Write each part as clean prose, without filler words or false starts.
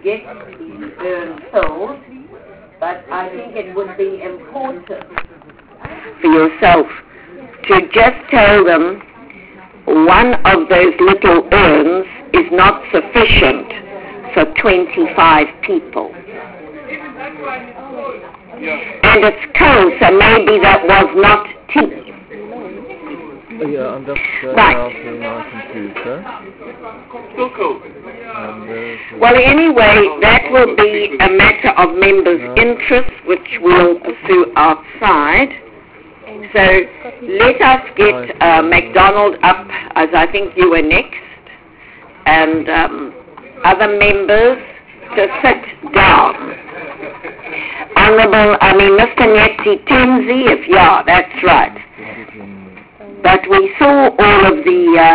get the urn filled, but I think it would be important for yourself to just tell them one of those little urns is not sufficient for 25 people. And it's cold, so maybe that was not tea. Yeah, I'm just right. out on my computer. Still cold. Well, anyway, that will be a matter of members' interest, which we'll pursue outside. So let us get MacDonald up, as I think you were next, and other members to sit down. Mr. Nyetsi Tenzi, that's right. But we saw all of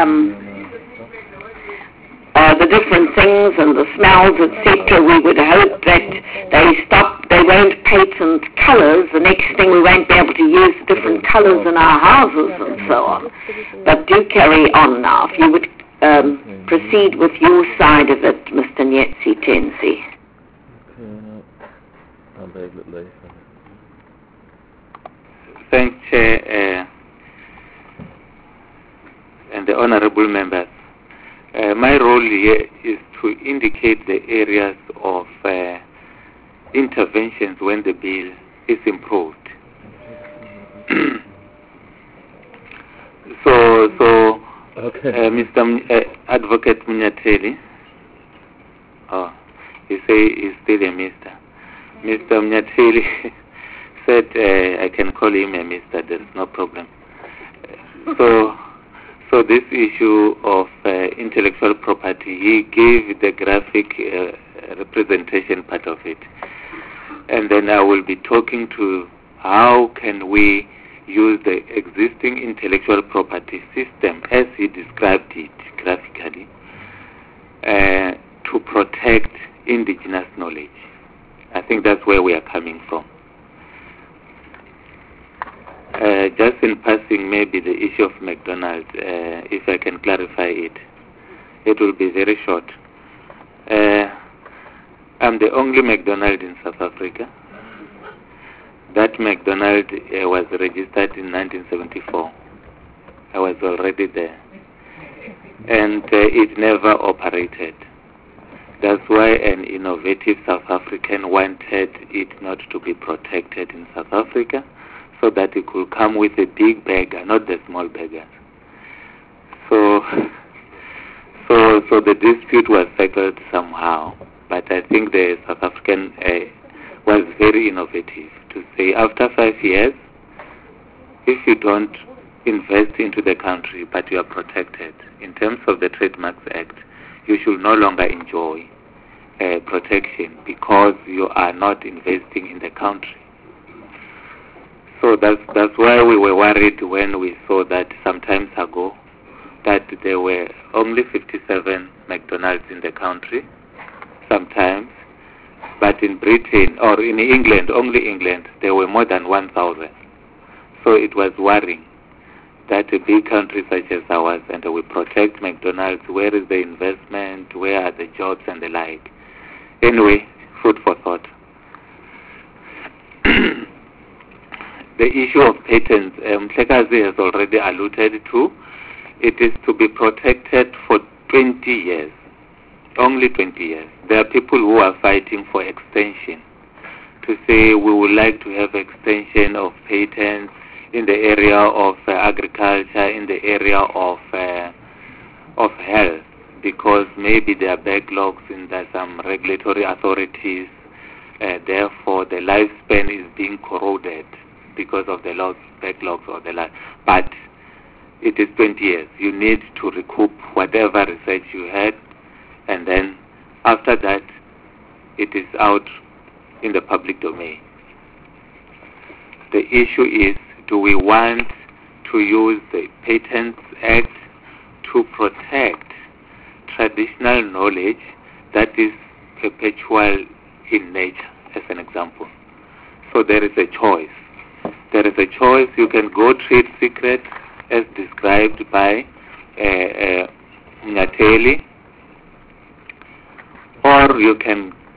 the different things and the smells, etc. We would hope that they won't patent colours. The next thing, we won't be able to use different colours in our houses and so on. But do carry on now. If you would proceed with your side of it, Mr. Nyetsi Tenzi. I'll be a bit later. Thanks, Chair, and the honourable members. My role here is to indicate the areas of interventions when the bill is improved. Mr. Advocate Munyateli, you say he's still a mister. Mr. Munyateli said I can call him a mister, there's no problem. So this issue of intellectual property, he gave the graphic representation part of it. And then I will be talking to how can we use the existing intellectual property system as he described it graphically to protect indigenous knowledge. I think that's where we are coming from. Just in passing, maybe the issue of McDonald's, if I can clarify it, it will be very short. I'm the only McDonald in South Africa. That McDonald was registered in 1974. I was already there. And it never operated. That's why an innovative South African wanted it not to be protected in South Africa, so that it could come with a big beggar, not the small beggars. So the dispute was settled somehow, but I think the South African was very innovative to say after 5 years, if you don't invest into the country but you are protected in terms of the Trademarks Act, you should no longer enjoy protection because you are not investing in the country. So that's why we were worried when we saw that some time ago that there were only 57 McDonald's in the country sometimes, but in Britain or in England, only England, there were more than 1,000. So it was worrying that a big country such as ours, and we protect McDonald's, where is the investment, where are the jobs and the like. Anyway, food for thought. The issue of patents, Mhlekazi has already alluded to. It is to be protected for 20 years, only 20 years. There are people who are fighting for extension, to say we would like to have extension of patents in the area of agriculture, in the area of health, because maybe there are backlogs in some regulatory authorities, therefore the lifespan is being corroded because of the backlogs or the like. But it is 20 years. You need to recoup whatever research you had, and then after that, it is out in the public domain. The issue is, do we want to use the Patents Act to protect traditional knowledge that is perpetual in nature, as an example? So there is a choice. There is a choice. You can go trade secret as described by Nyateli, or you can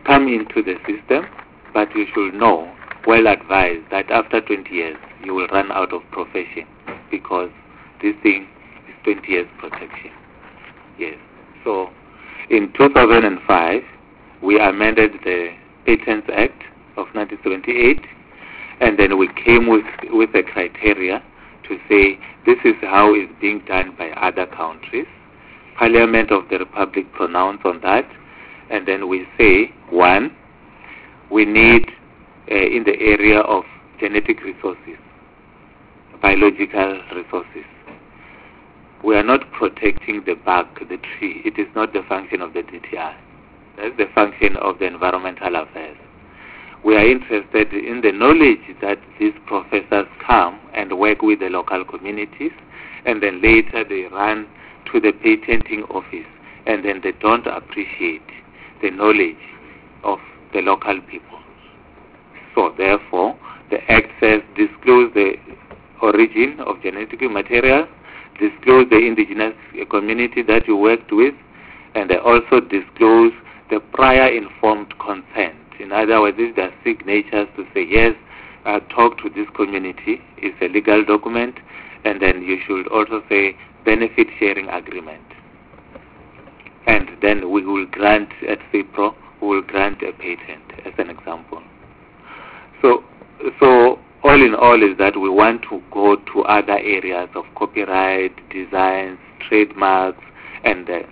come into the system, but you should know, well advised, that after 20 years you will run out of profession because this thing is 20 years protection. Yes. So in 2005, we amended the Patents Act of 1978, and then we came with a criteria to say this is how it's being done by other countries. Parliament of the Republic pronounced on that, and then we say, one, we need in the area of genetic resources, biological resources. We are not protecting the bark, the tree. It is not the function of the DTI. That's the function of the environmental affairs. We are interested in the knowledge that these professors come and work with the local communities, and then later they run to the patenting office, and then they don't appreciate the knowledge of the local people. So therefore, the Act says disclose the origin of genetic material, disclose the indigenous community that you worked with, and they also disclose the prior informed consent. In other words, these are signatures to say, yes, talk to this community. It's a legal document. And then you should also say benefit sharing agreement. And then we will grant at CIPRO, we will grant a patent as an example. So all in all is that we want to go to other areas of copyright, designs, trademarks, and the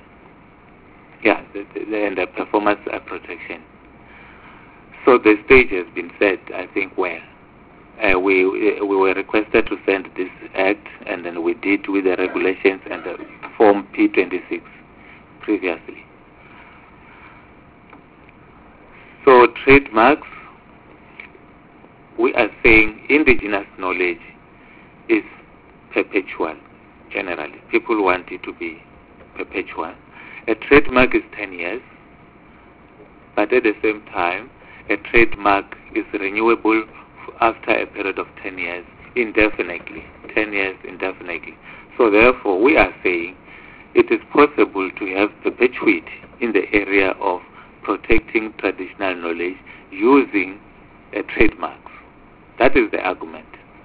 performance protection. So the stage has been set, I think, well. We were requested to send this act, and then we did with the regulations and the Form P26 previously. So trademarks, we are saying indigenous knowledge is perpetual, generally. People want it to be perpetual. A trademark is 10 years, but at the same time, a trademark is renewable after a period of 10 years indefinitely. 10 years indefinitely. So therefore, we are saying it is possible to have perpetuity in the area of protecting traditional knowledge using a trademark. That is the argument.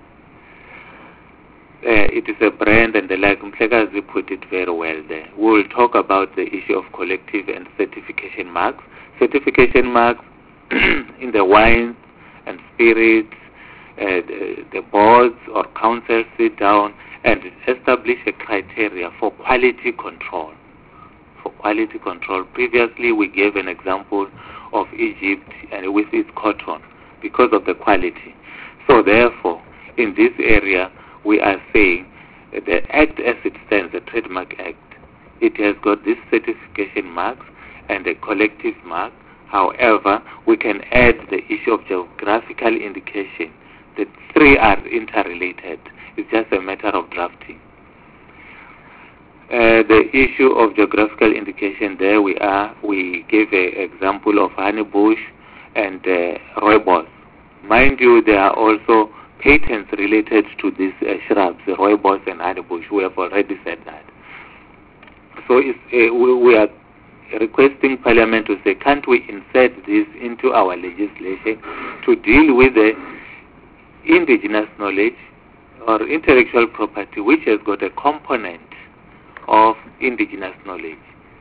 It is a brand, and the like Mhlekazi put it very well there. We will talk about the issue of collective and certification marks. Certification marks in the wines and spirits, the boards or councils sit down and establish a criteria for quality control. For quality control. Previously, we gave an example of Egypt and with its cotton because of the quality. So therefore, in this area, we are saying the Act as it stands, the Trademark Act, it has got this certification marks and a collective mark. However, we can add the issue of geographical indication. The three are interrelated. It's just a matter of drafting. The issue of geographical indication, there we gave an example of honeybush and rooibos. Mind you, there are also patents related to these shrubs, rooibos and honeybush. We have already said that. So we are requesting Parliament to say, can't we insert this into our legislation to deal with the indigenous knowledge or intellectual property which has got a component of indigenous knowledge?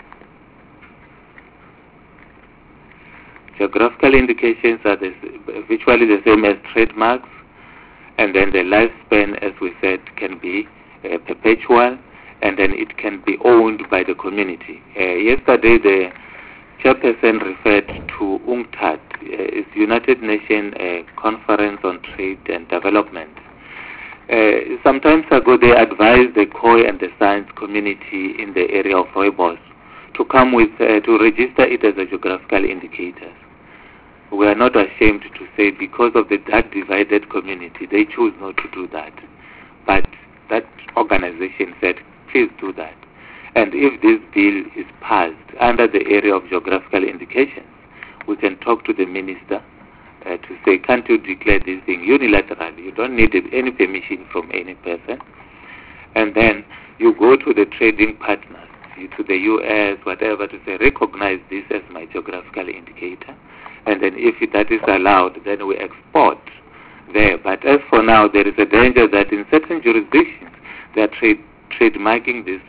Geographical indications are virtually the same as trademarks, and then the lifespan, as we said, can be perpetual, and then it can be owned by the community. Yesterday, the chairperson referred to UNCTAD, it's United Nations Conference on Trade and Development. Some time ago, they advised the COI and the science community in the area of rooibos to come with, to register it as a geographical indicator. We are not ashamed to say because of that divided community, they choose not to do that. But that organization said, please do that. And if this bill is passed under the area of geographical indications, we can talk to the minister to say, can't you declare this thing unilaterally? You don't need any permission from any person. And then you go to the trading partners to the US, whatever, to say, recognize this as my geographical indicator. And then if that is allowed, then we export there. But as for now, there is a danger that in certain jurisdictions, they are trademarking this,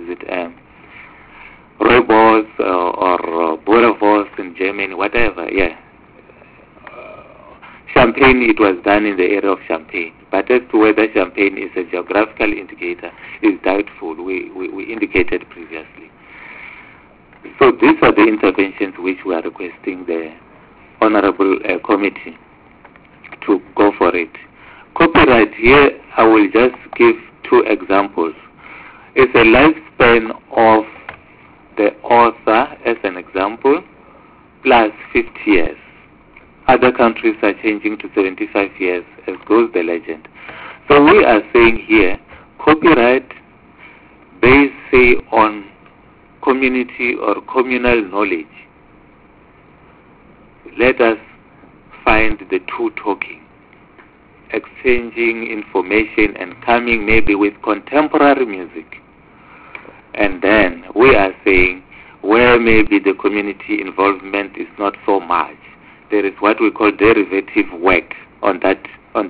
Rooibos or Boerewors in Germany, whatever, yeah. Champagne, it was done in the area of Champagne. But as to whether Champagne is a geographical indicator is doubtful. We indicated previously. So these are the interventions which we are requesting the Honorable Committee to go for it. Copyright, here I will just give two examples. It's a lifespan of the author, as an example, plus 50 years. Other countries are changing to 75 years, as goes the legend. So we are saying here, copyright based, say, on community or communal knowledge. Let us find the two talking, exchanging information and coming maybe with contemporary music. And then we are saying where maybe the community involvement is not so much, there is what we call derivative work on that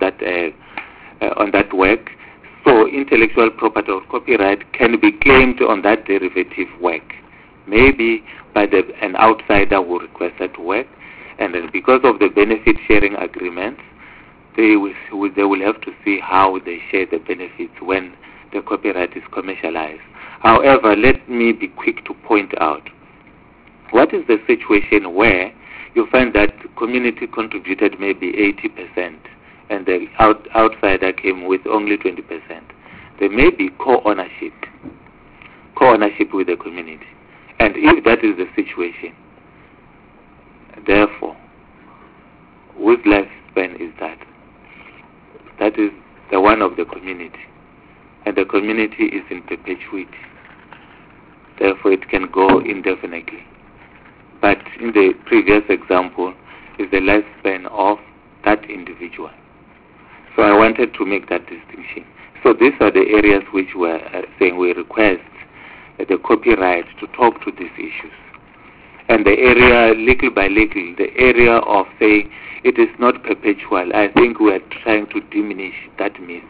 work. So intellectual property or copyright can be claimed on that derivative work, maybe by an outsider who requested work, and then because of the benefit sharing agreement, they will have to see how they share the benefits when the copyright is commercialized. However, let me be quick to point out, what is the situation where you find that community contributed maybe 80% and the outsider came with only 20%? There may be co-ownership with the community. And if that is the situation, therefore, whose lifespan is that? That is the one of the community. And the community is in perpetuity. Therefore, it can go indefinitely. But in the previous example, is the lifespan of that individual. So I wanted to make that distinction. So these are the areas which we're saying we request the copyright to talk to these issues. And the area, little by little, the area of saying it is not perpetual, I think we are trying to diminish that myth.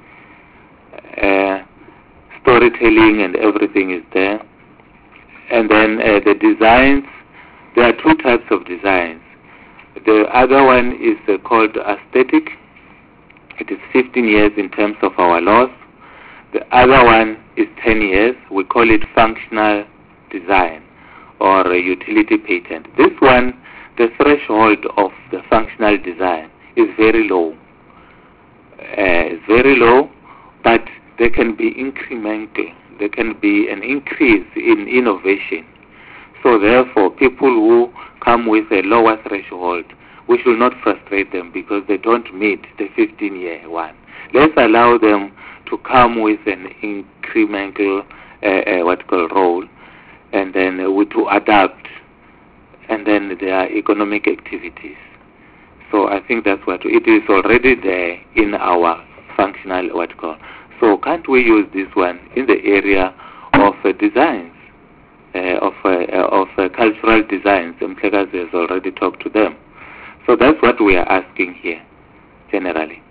Storytelling and everything is there. And then the designs, there are two types of designs. The other one is called aesthetic. It is 15 years in terms of our laws. The other one is 10 years. We call it functional design or a utility patent. This one, the threshold of the functional design is very low. It's very low, but there can be incremental. There can be an increase in innovation. So therefore, people who come with a lower threshold, we should not frustrate them because they don't meet the 15-year one. Let's allow them to come with an incremental role, and then to adapt, and then their economic activities. So I think that's what it is already there in our functional So can't we use this one in the area of designs, of cultural designs? Mhlekazi has already talked to them. So that's what we are asking here, generally.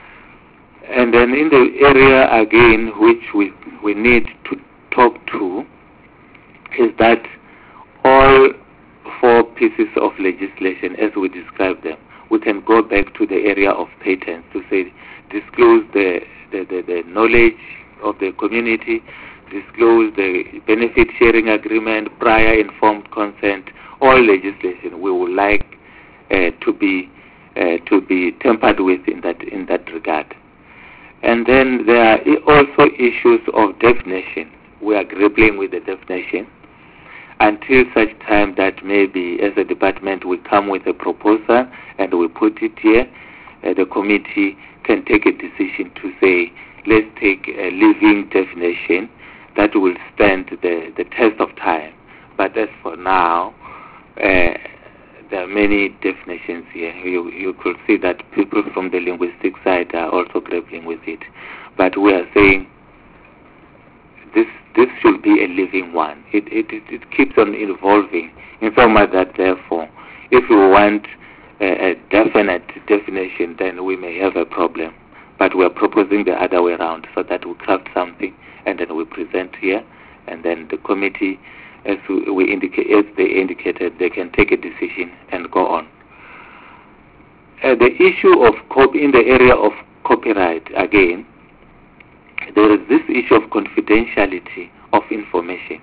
And then in the area again, which we need to talk to, is that all four pieces of legislation, as we describe them, we can go back to the area of patents to say, disclose the knowledge of the community, disclose the benefit sharing agreement, prior informed consent, all legislation we would like to be tempered with in that regard. And then there are also issues of definition. We are grappling with the definition until such time that maybe as a department we come with a proposal and we put it here. The committee can take a decision to say, let's take a living definition that will stand the test of time. But as for now, there are many definitions here. You could see that people from the linguistic side are also grappling with it. But we are saying this this should be a living one. It keeps on evolving in so much that therefore, if we want a definite definition, then we may have a problem. But we are proposing the other way around, so that we craft something and then we present here, and then the committee, as they indicated, they can take a decision and go on. The issue of in the area of copyright, again, there is this issue of confidentiality of information.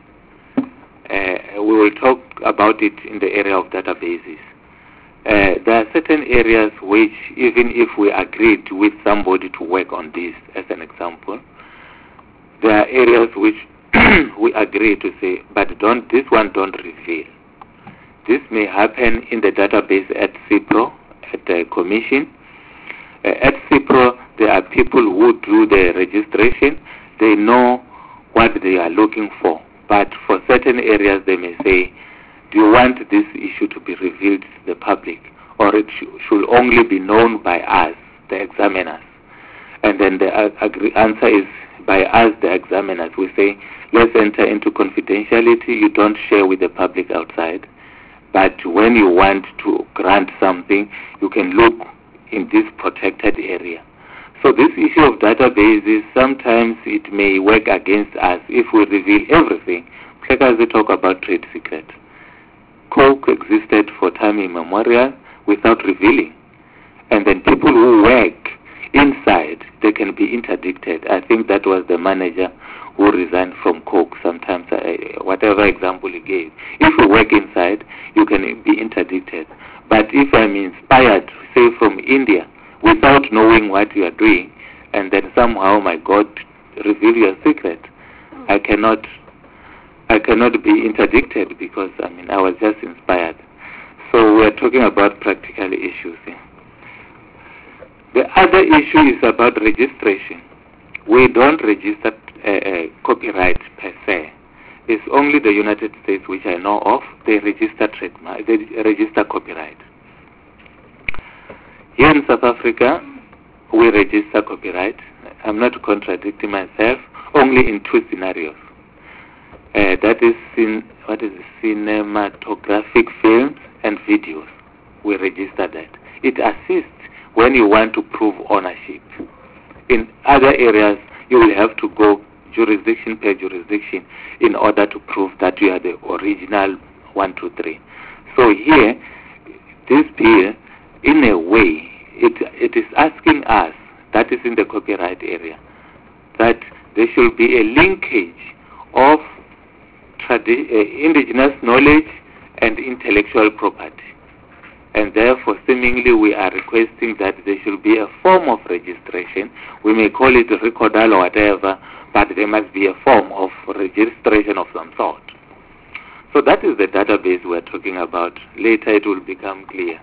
We will talk about it in the area of databases. There are certain areas which, even if we agreed with somebody to work on this, as an example, there are areas which we agree to say, but this one don't reveal. This may happen in the database at CIPRO, at the commission. At CIPRO, there are people who do the registration. They know what they are looking for. But for certain areas, they may say, do you want this issue to be revealed to the public, or it should only be known by us, the examiners? And then the answer is, by us, the examiners. We say, let's enter into confidentiality. You don't share with the public outside. But when you want to grant something, you can look in this protected area. So this issue of databases, sometimes it may work against us if we reveal everything. Like as they talk about trade secret. Coke existed for time immemorial without revealing. And then people who work inside, they can be interdicted. I think that was the manager who resigned from Coke sometimes, whatever example he gave. If you work inside, you can be interdicted. But if I'm inspired, say from India, without knowing what you are doing, and then somehow, my God, reveal your secret, I cannot be interdicted because, I was just inspired. So we're talking about practical issues here. The other issue is about registration. We don't register copyright per se. It's only the United States, which I know of, they register trademark, they register copyright. Here in South Africa, we register copyright. I'm not contradicting myself, only in two scenarios. That is cinematographic films and videos. We register that. It assists when you want to prove ownership. In other areas, you will have to go jurisdiction per jurisdiction in order to prove that you are the original 1, 2, 3. So here, this bill, in a way, it is asking us, that is in the copyright area, that there should be a linkage of indigenous knowledge and intellectual property. And therefore, seemingly, we are requesting that there should be a form of registration. We may call it recordal or whatever, but there must be a form of registration of some sort. So that is the database we're talking about. Later it will become clear.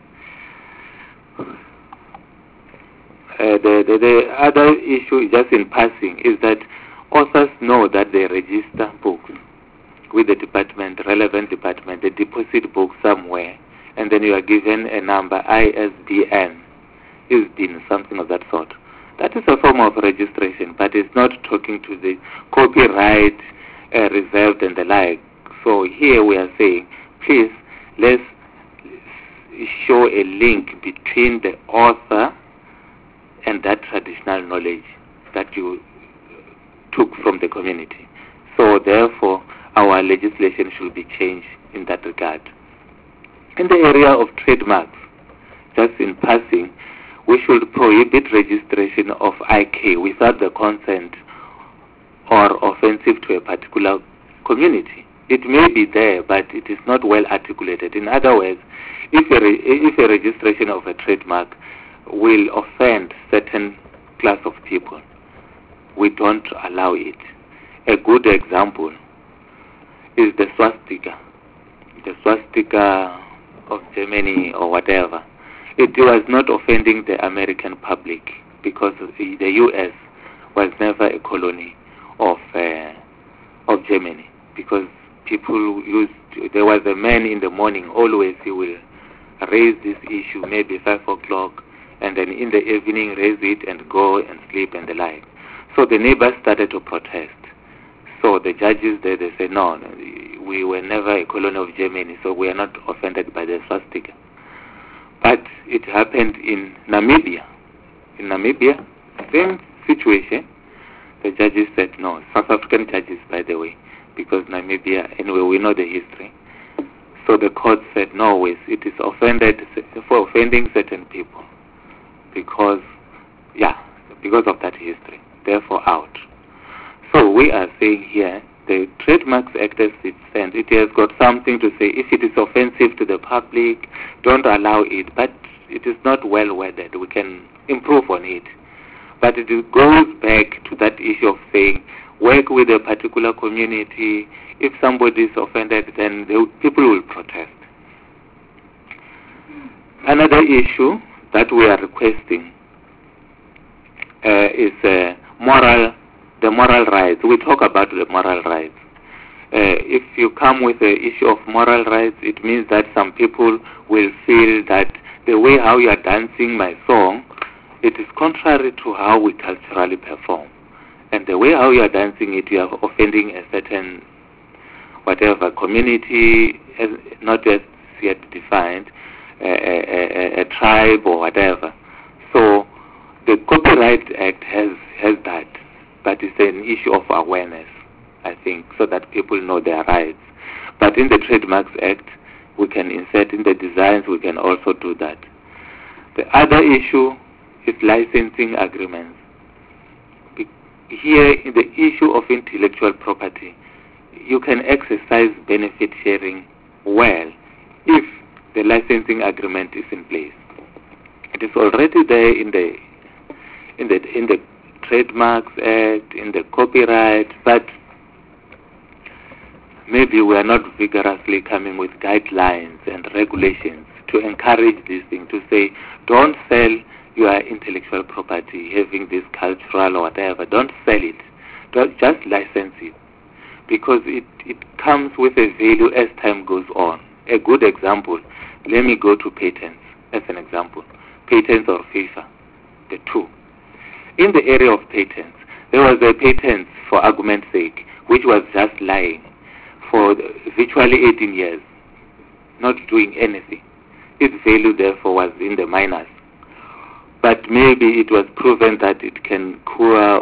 The other issue, just in passing, is that authors know that they register books with the department, relevant department. They deposit books somewhere, and then you are given a number, ISBN, ISBN, something of that sort. That is a form of registration, but it's not talking to the copyright reserved and the like. So here we are saying, please, let's show a link between the author and that traditional knowledge that you took from the community. So therefore, our legislation should be changed in that regard. In the area of trademarks, just in passing, we should prohibit registration of IK without the consent or offensive to a particular community. It may be there, but it is not well articulated. In other words, if a registration of a trademark will offend certain class of people, we don't allow it. A good example is the swastika. The swastika of Germany or whatever. It was not offending the American public because the U.S. was never a colony of Germany, because people there was a man in the morning, always he will raise this issue, maybe 5 o'clock, and then in the evening raise it and go and sleep and the like. So the neighbors started to protest. So the judges there, they say, no, we were never a colony of Germany, so we are not offended by the swastika. But it happened in Namibia. In Namibia, same situation. The judges said no, South African judges, by the way, because Namibia, anyway, we know the history. So the court said no, it is offended for offending certain people because of that history. Therefore, out. So we are saying here, the Trademarks Act as it stands, it has got something to say. If it is offensive to the public, don't allow it. But it is not well worded. We can improve on it. But it goes back to that issue of saying, work with a particular community. If somebody is offended, then people will protest. Another issue that we are requesting is the moral rights. We talk about the moral rights. If you come with the issue of moral rights, it means that some people will feel that the way how you are dancing my song, it is contrary to how we culturally perform. And the way how you are dancing it, you are offending a certain, whatever, community, not yet defined, a tribe or whatever. So the Copyright Act has that, but it's an issue of awareness, I think, so that people know their rights. But in the Trademarks Act, we can insert in the designs, we can also do that. The other issue is licensing agreements. Here, in the issue of intellectual property, you can exercise benefit sharing well if the licensing agreement is in place. It is already there in the Trademarks Act, in the copyright, but maybe we are not vigorously coming with guidelines and regulations to encourage this thing, to say, don't sell your intellectual property, having this cultural or whatever, don't sell it. Don't just license it. Because it comes with a value as time goes on. A good example, let me go to patents as an example. Patents or FIFA, the two. In the area of patents, there was a patent, for argument's sake, which was just lying for virtually 18 years, not doing anything. Its value, therefore, was in the minus. But maybe it was proven that it can cure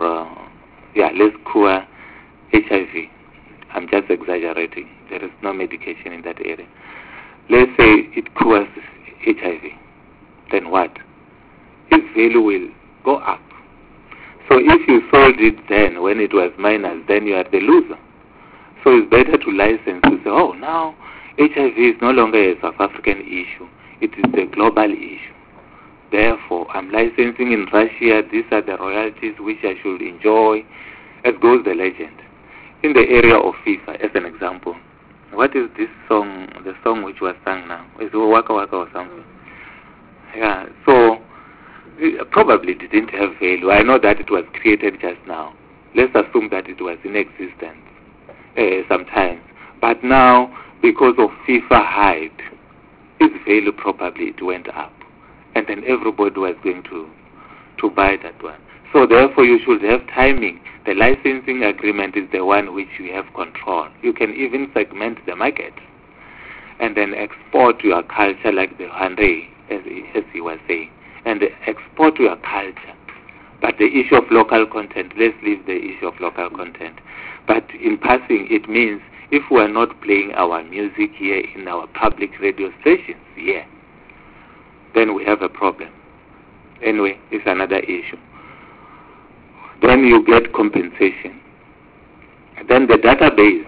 let's cure HIV. I'm just exaggerating. There is no medication in that area. Let's say it cures HIV. Then what? Its value will go up. So if you sold it then when it was minus, then you are the loser. So it's better to license to say, oh, now HIV is no longer a South African issue. It is a global issue. Therefore, I'm licensing in Russia. These are the royalties which I should enjoy. As goes the legend. In the area of FIFA, as an example, what is this song, the song which was sung now? Is it Waka Waka or something? Yeah, so it probably didn't have value. I know that it was created just now. Let's assume that it was in existence sometimes. But now, because of FIFA hype, its value probably it went up. And then everybody was going to buy that one. So therefore you should have timing. The licensing agreement is the one which you have control. You can even segment the market and then export your culture like the Henry, as he was saying, and export your culture. But the issue of local content, let's leave the issue of local content. But in passing, it means if we are not playing our music here in our public radio stations here, then we have a problem. Anyway, it's another issue. Then you get compensation. Then the database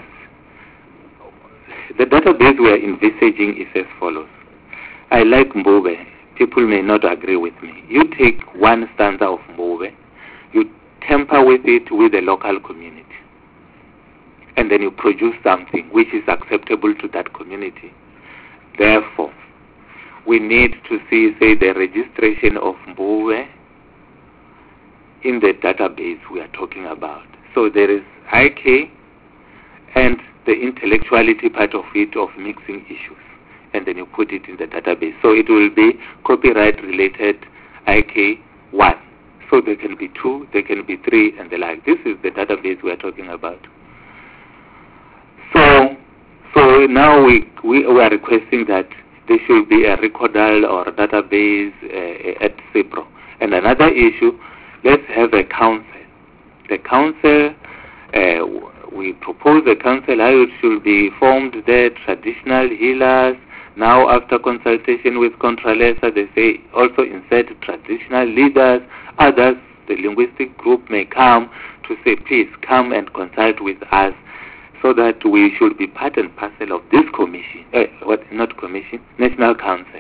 we are envisaging is as follows. I like Mbobe. People may not agree with me. You take one stanza of Mbobe, you temper with it with the local community, and then you produce something which is acceptable to that community. Therefore, we need to see, say, the registration of Mbobe in the database we are talking about. So there is IK and the intellectuality part of it, of mixing issues, and then you put it in the database. So it will be copyright related IK1. So there can be 2, there can be 3, and the like. This is the database we are talking about. So now we are requesting that there should be a recordal or a database at CIPRO. And another issue, let's have a council. The council, we propose a council, how it should be formed there, traditional healers. Now after consultation with Contralesa, they say also insert traditional leaders. Others, the linguistic group may come to say, please come and consult with us, so that we should be part and parcel of this commission, National Council.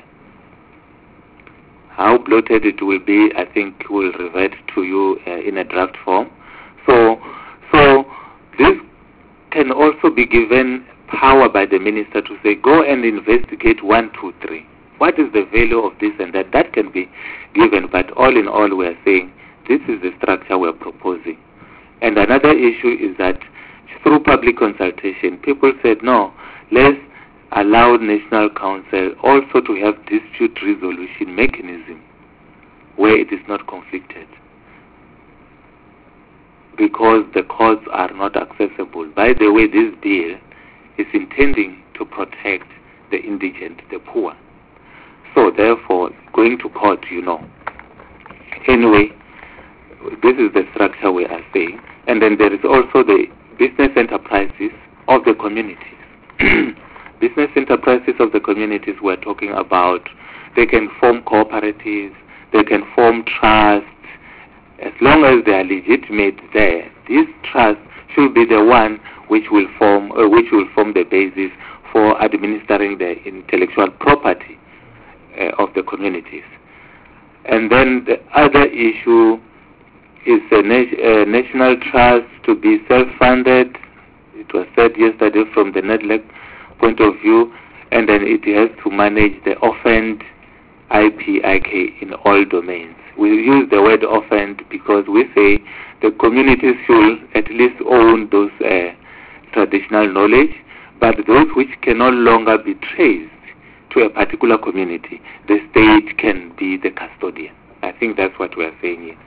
How bloated it will be, I think we'll revert to you in a draft form. So this can also be given power by the minister to say, go and investigate 1, 2, 3. What is the value of this and that? That can be given, but all in all we are saying, this is the structure we are proposing. And another issue is that through public consultation, people said, no, let's allow National Council also to have dispute resolution mechanism where it is not conflicted, because the courts are not accessible. By the way, this bill is intending to protect the indigent, the poor. So therefore, going to court, Anyway, this is the structure we are saying. And then there is also the business enterprises of the communities. Business enterprises of the communities we're talking about, they can form cooperatives, they can form trusts, as long as they are legitimate there. These trusts should be the one which will form the basis for administering the intellectual property of the communities. And then the other issue is a national trust to be self-funded. It was said yesterday from the NEDLEC point of view, and then it has to manage the orphaned IPIK in all domains. We use the word orphaned because we say the communities should at least own those traditional knowledge, but those which can no longer be traced to a particular community, the state can be the custodian. I think that's what we are saying here.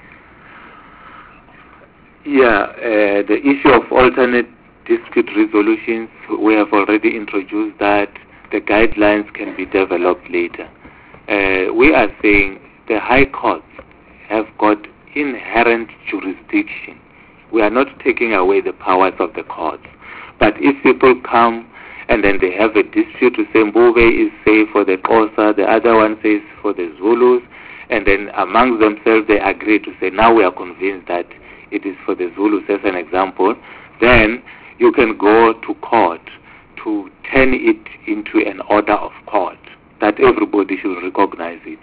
Yeah, the issue of alternate dispute resolutions, we have already introduced that. The guidelines can be developed later. We are saying the high courts have got inherent jurisdiction. We are not taking away the powers of the courts. But if people come and then they have a dispute to say Mbuve is safe for the Xhosa, the other one says for the Zulus, and then amongst themselves they agree to say, now we are convinced that it is for the Zulus as an example, then you can go to court to turn it into an order of court that everybody should recognize it.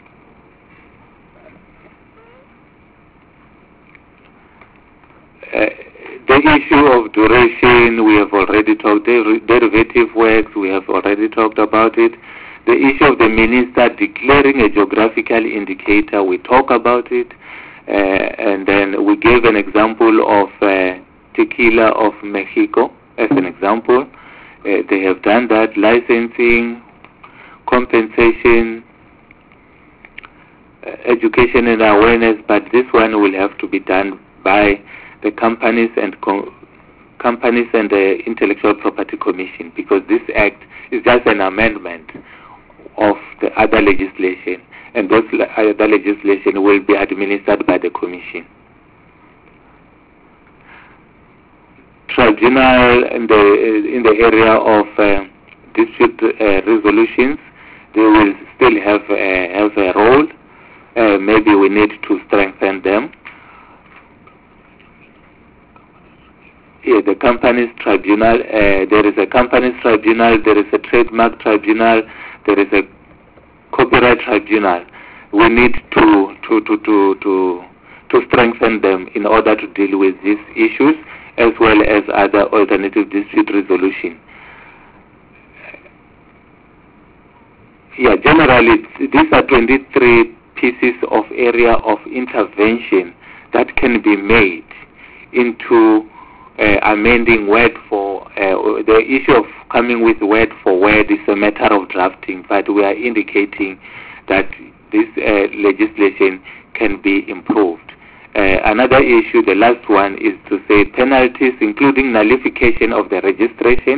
The issue of duration, we have already talked. Derivative works, we have already talked about it. The issue of the minister declaring a geographical indicator, we talk about it. And then we gave an example of tequila of Mexico as an example. They have done that, licensing, compensation, education and awareness, but this one will have to be done by the companies and the Intellectual Property Commission, because this act is just an amendment of the other legislation, and those other legislation will be administered by the Commission. Tribunal in the area of dispute resolutions, they will still have a role. Maybe we need to strengthen them. Yeah, the companies tribunal, there is a companies tribunal, there is a trademark tribunal, there is a copyright tribunal. We need to strengthen them in order to deal with these issues, as well as other alternative dispute resolution. Yeah, generally these are 23 pieces of area of intervention that can be made into amending word for the issue of coming with word for word is a matter of drafting, but we are indicating that this legislation can be improved. Another issue, the last one, is to say penalties, including nullification of the registration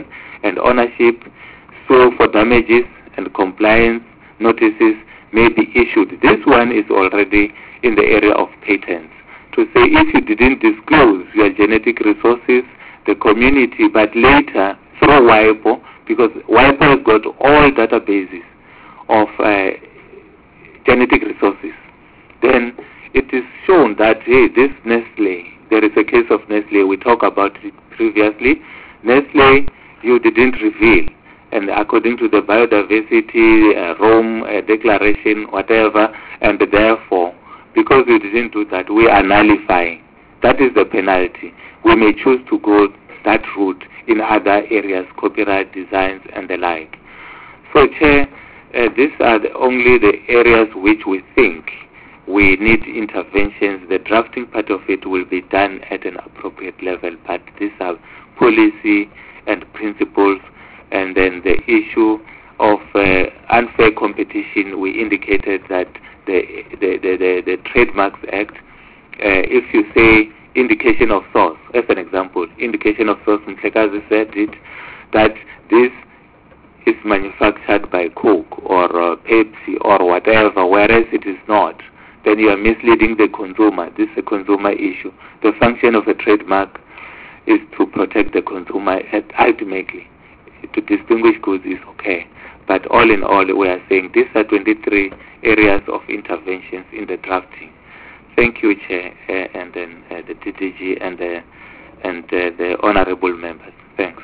and ownership, sue for damages, and compliance notices may be issued. This one is already in the area of patents. To say if you didn't disclose your genetic resources, the community, but later through WIPO, because WIPO has got all databases of genetic resources, then it is shown that, hey, this Nestle, there is a case of Nestle, we talked about it previously. Nestle, you didn't reveal, and according to the biodiversity, Rome declaration, whatever, and therefore, because you didn't do that, we are nullifying. That is the penalty. We may choose to go that route in other areas, copyright, designs, and the like. So, Chair, these are only the areas which we think we need interventions. The drafting part of it will be done at an appropriate level, but these are policy and principles. And then the issue of unfair competition, we indicated that the Trademarks Act, if you say indication of source, as an example, indication of source, Mhlekazi said it, that this is manufactured by Coke or Pepsi or whatever, whereas it is not, then you are misleading the consumer. This is a consumer issue. The function of a trademark is to protect the consumer ultimately. To distinguish goods is okay. But all in all, we are saying these are 23 areas of interventions in the drafting. Thank you, Chair, and then the DDG and the honorable members. Thanks.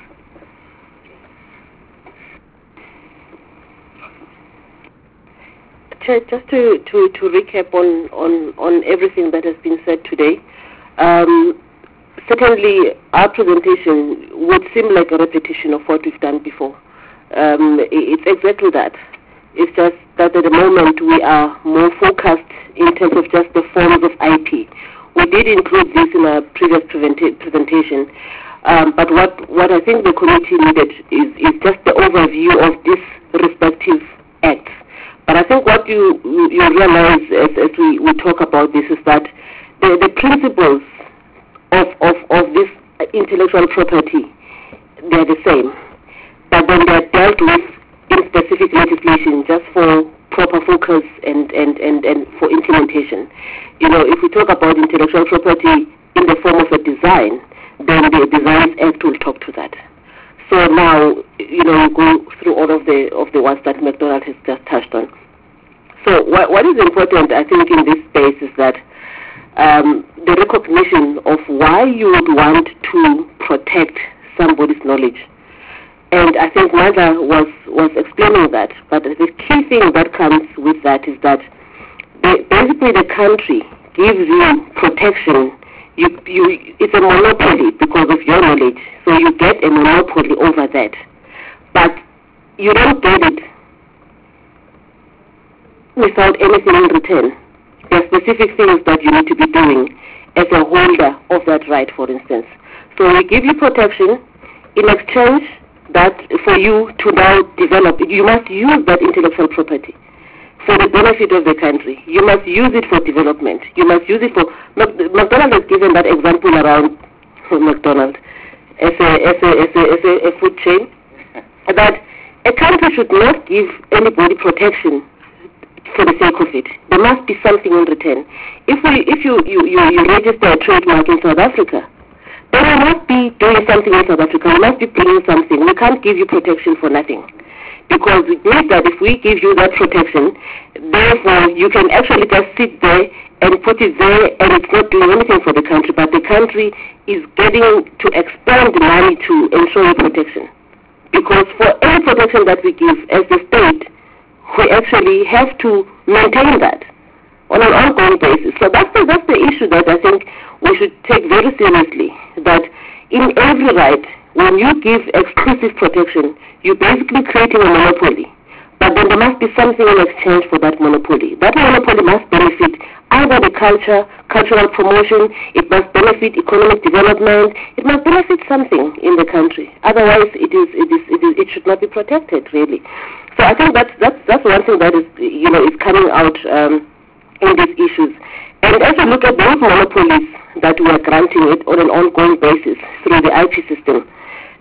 Chair, just to recap on everything that has been said today, certainly our presentation would seem like a repetition of what we've done before. It's exactly that. It's just that at the moment we are more focused in terms of just the forms of IP. We did include this in our previous presentation, but what I think the committee needed is just the overview of these respective acts. But I think what you realize as we talk about this is that the principles of this intellectual property, they're the same. But then they're dealt with in specific legislation just for proper focus and for implementation. You know, if we talk about intellectual property in the form of a design, then the Designs Act will talk to that. So now, you know, you go through all of the ones that McDonald has just touched on. So what is important, I think, in this space is that the recognition of why you would want to protect somebody's knowledge. And I think Mother was explaining that. But the key thing that comes with that is that basically the country gives you protection. It's a monopoly because of your knowledge. So you get a monopoly over that. But you don't get it without anything in return. There are specific things that you need to be doing as a holder of that right, for instance. So we give you protection. In exchange, that for you to now develop, you must use that intellectual property for the benefit of the country. You must use it for development. You must use it for... McDonald has given that example around McDonald as a food chain, that a country should not give anybody protection for the sake of it. There must be something in return. If you register a trademark in South Africa, then we must be doing something in South Africa. We must be bringing something. We can't give you protection for nothing. Because it means that if we give you that protection, therefore you can actually just sit there and put it there and it's not doing anything for the country, but the country is getting to expend money to ensure your protection. Because for any protection that we give as the state, we actually have to maintain that on an ongoing basis. So that's the issue that I think we should take very seriously, that in every right, when you give exclusive protection, you're basically creating a monopoly. But then there must be something in exchange for that monopoly. That monopoly must benefit either the cultural promotion, it must benefit economic development, it must benefit something in the country. Otherwise, it should not be protected, really. So I think that's one thing that is coming out in these issues. And as we look at those monopolies that we are granting it on an ongoing basis through the IP system,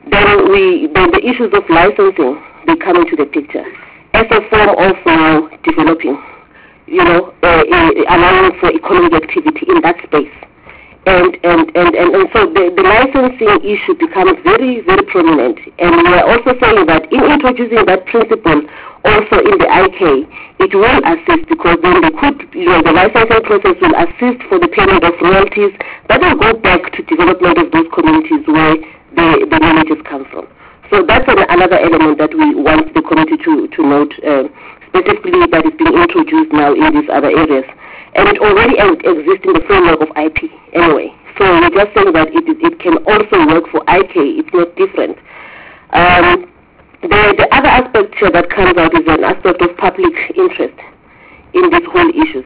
then the issues of licensing, they come into the picture as a form of developing, allowing for economic activity in that space. And so the licensing issue becomes very, very prominent. And we are also saying that in introducing that principle also in the IK, it will assist, because then the licensing process will assist for the payment of royalties that will go back to development of those communities where the knowledge has come from. So that's another element that we want the committee to note, specifically that is being introduced now in these other areas. And it already exists in the framework of IP anyway. So we're just saying that it can also work for IK. It's not different. The other aspect here that comes out is an aspect of public interest in these whole issues.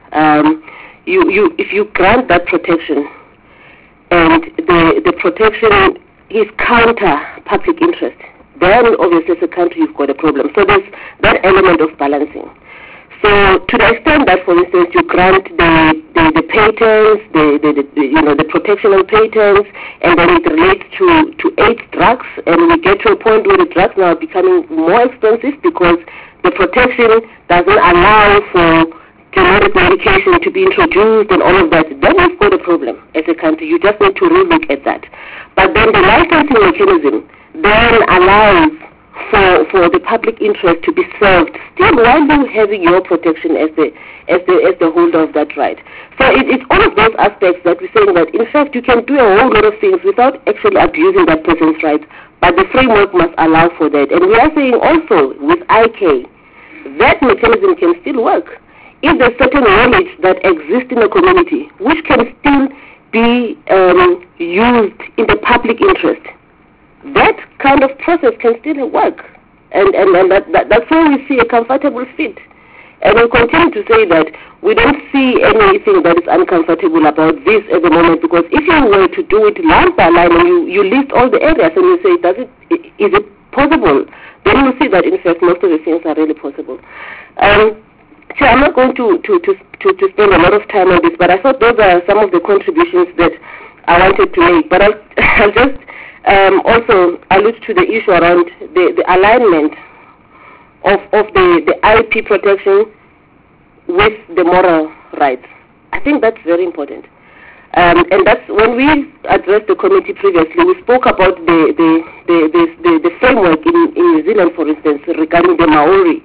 If you grant that protection, and the protection is counter public interest, then obviously as a country you've got a problem. So there's that element of balancing. So to the extent that, for instance, you grant the patents, the protection on patents, and then it relates to AIDS drugs, and we get to a point where the drugs now are becoming more expensive because the protection doesn't allow for generic medication to be introduced and all of that, then we've got a problem as a country. You just need to relook at that. But then the licensing mechanism then allows for the public interest to be served still while you having your protection as the holder of that right. So it's all of those aspects that we're saying that in fact you can do a whole lot of things without actually abusing that person's rights, but the framework must allow for that. And we are saying also with IK, that mechanism can still work. If there's certain knowledge that exists in a community which can still be used in the public interest, that kind of process can still work, and that's why we see a comfortable fit. And we continue to say that we don't see anything that is uncomfortable about this at the moment, because if you were to do it line by line and you list all the areas and you say, is it possible, then you see that in fact most of the things are really possible. So I'm not going to spend a lot of time on this, but I thought those are some of the contributions that I wanted to make. But I'll just also allude to the issue around the alignment of the IP protection with the moral rights. I think that's very important. And that's when we addressed the committee previously, we spoke about the framework in New Zealand, for instance, regarding the Maori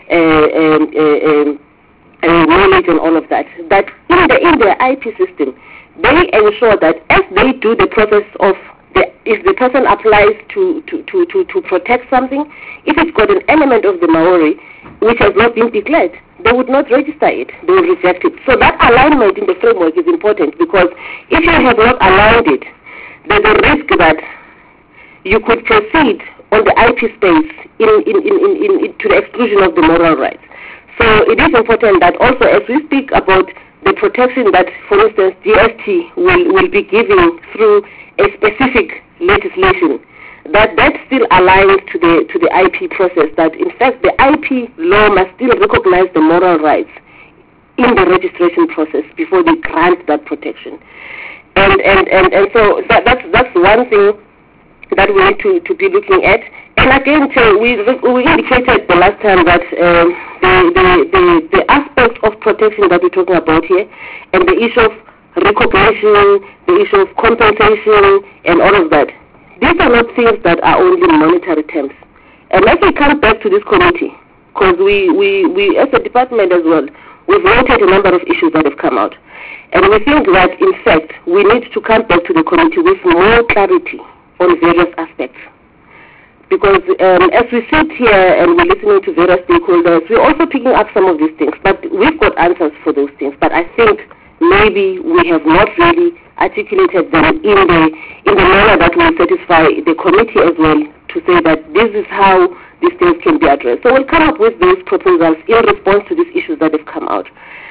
knowledge and all of that. That in their IP system, they ensure that as they do the process of if the person applies to protect something, if it's got an element of the Maori which has not been declared, they would not register it, they will reject it. So that alignment in the framework is important, because if you have not aligned it, there's a risk that you could proceed on the IP space to the exclusion of the moral rights. So it is important that also as we speak about the protection that, for instance, DST will be giving through a specific legislation, that still aligns to the IP process, that in fact the IP law must still recognize the moral rights in the registration process before they grant that protection. And so that's one thing that we need to be looking at. And again, we indicated the last time that the aspect of protection that we're talking about here, and the issue of recognition, the issue of compensation, and all of that, these are not things that are only monetary terms. And let me come back to this committee, because we as a department as well, we've noted a number of issues that have come out. And we think that, in fact, we need to come back to the committee with more clarity on various aspects. Because as we sit here and we're listening to various stakeholders, we're also picking up some of these things. But we've got answers for those things. But I think maybe we have not really articulated them in the manner that will satisfy the committee as well, to say that this is how these things can be addressed. So we'll come up with those proposals in response to these issues that have come out.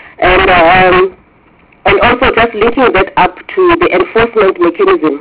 And also just linking that up to the enforcement mechanism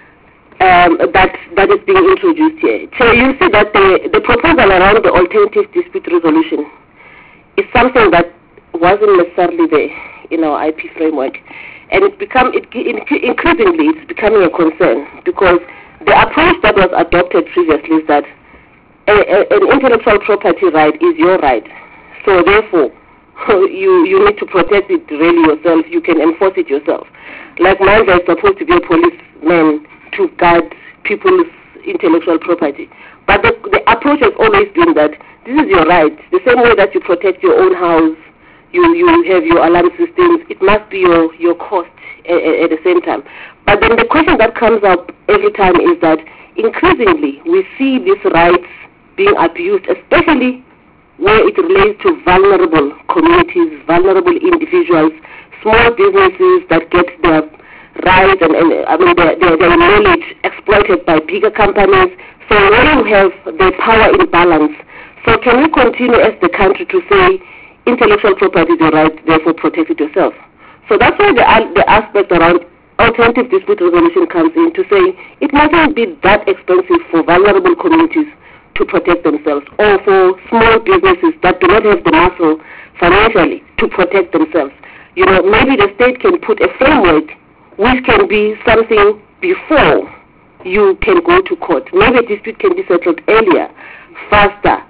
that is being introduced here. So you see that the proposal around the alternative dispute resolution is something that wasn't necessarily there in our IP framework, and increasingly it's becoming a concern, because the approach that was adopted previously is that an intellectual property right is your right. So therefore, you need to protect it really yourself. You can enforce it yourself. Like Mandla is supposed to be a policeman to guard people's intellectual property. But the approach has always been that this is your right. The same way that you protect your own house, you have your alarm systems, it must be your cost at the same time. But then the question that comes up every time is that increasingly we see these rights being abused, especially where it relates to vulnerable communities, vulnerable individuals, small businesses that get their rights and their knowledge exploited by bigger companies. So when you have the power imbalance, so can we continue as the country to say intellectual property is your right, therefore protect it yourself? So that's why the aspect around alternative dispute resolution comes in, to say it mustn't be that expensive for vulnerable communities to protect themselves, or for small businesses that do not have the muscle financially to protect themselves. Maybe the state can put a framework which can be something before you can go to court. Maybe a dispute can be settled earlier, faster,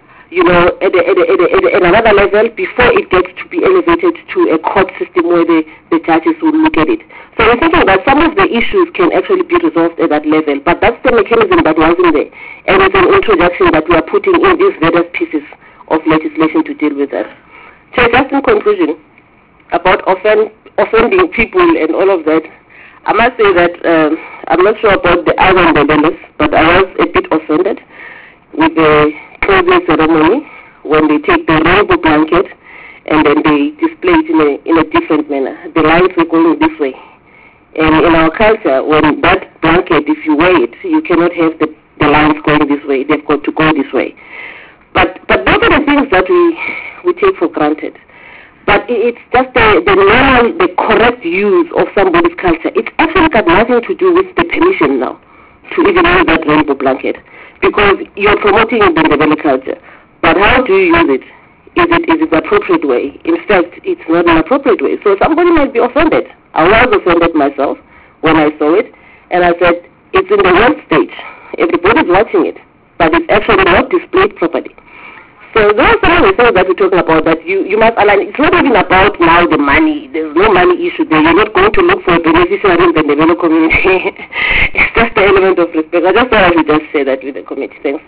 at another level before it gets to be elevated to a court system where the judges will look at it. So we're thinking that some of the issues can actually be resolved at that level, but that's the mechanism that wasn't there. And it's an introduction that we are putting in these various pieces of legislation to deal with that. So just in conclusion, about offending people and all of that, I must say that I'm not sure about the other Ndebelers, but I was a bit offended with the closing ceremony when they take the rainbow blanket and then they display it in a different manner. The lines were going this way. And in our culture, when that blanket, if you wear it, you cannot have the lines going this way. They've got to go this way. But those are the things that we take for granted. But it's just the correct use of somebody's culture. It's actually got nothing to do with the permission now to even use that rainbow blanket, because you're promoting the Ndebele culture. But how do you use it? Is it the appropriate way? In fact, it's not an appropriate way. So somebody might be offended. I was offended myself when I saw it, and I said, it's in the wrong stage. Everybody's watching it, but it's actually not displayed properly. So those are some of the things that we're talking about, that you must align. It's not even about now the money. There's no money issue there. You're not going to look for a beneficiary in the Ndebele community. It's just the element of respect. I just thought I would just say that with the committee. Thanks.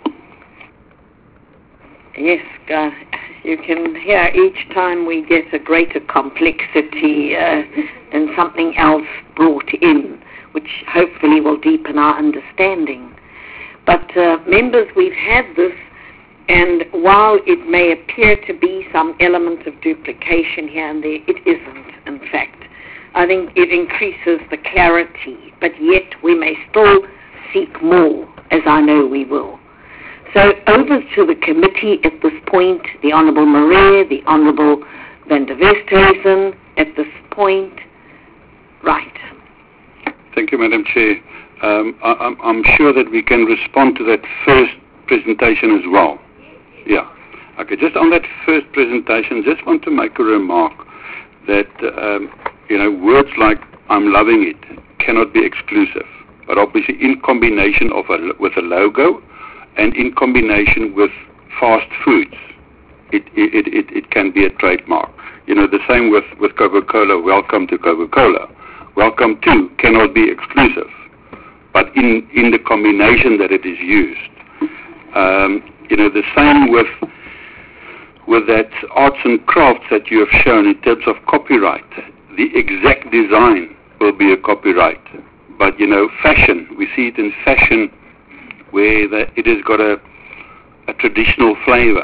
Yes, you can hear each time we get a greater complexity and something else brought in, which hopefully will deepen our understanding. But members, we've had this, and while it may appear to be some element of duplication here and there, it isn't, in fact. I think it increases the clarity, but yet we may still seek more, as I know we will. So over to the committee at this point, the Honourable Marais, the Honourable Van der Westhuizen at this point. Right. Thank you, Madam Chair. I'm sure that we can respond to that first presentation as well. Yeah. Okay, just on that first presentation, just want to make a remark that, words like "I'm loving it" cannot be exclusive, but obviously in combination with a logo and in combination with fast foods, it can be a trademark. The same with Coca-Cola. Welcome to Coca-Cola. Welcome to cannot be exclusive, but in the combination that it is used. The same with that arts and crafts that you have shown in terms of copyright. The exact design will be a copyright. But, fashion, we see it in fashion where it has got a traditional flavor.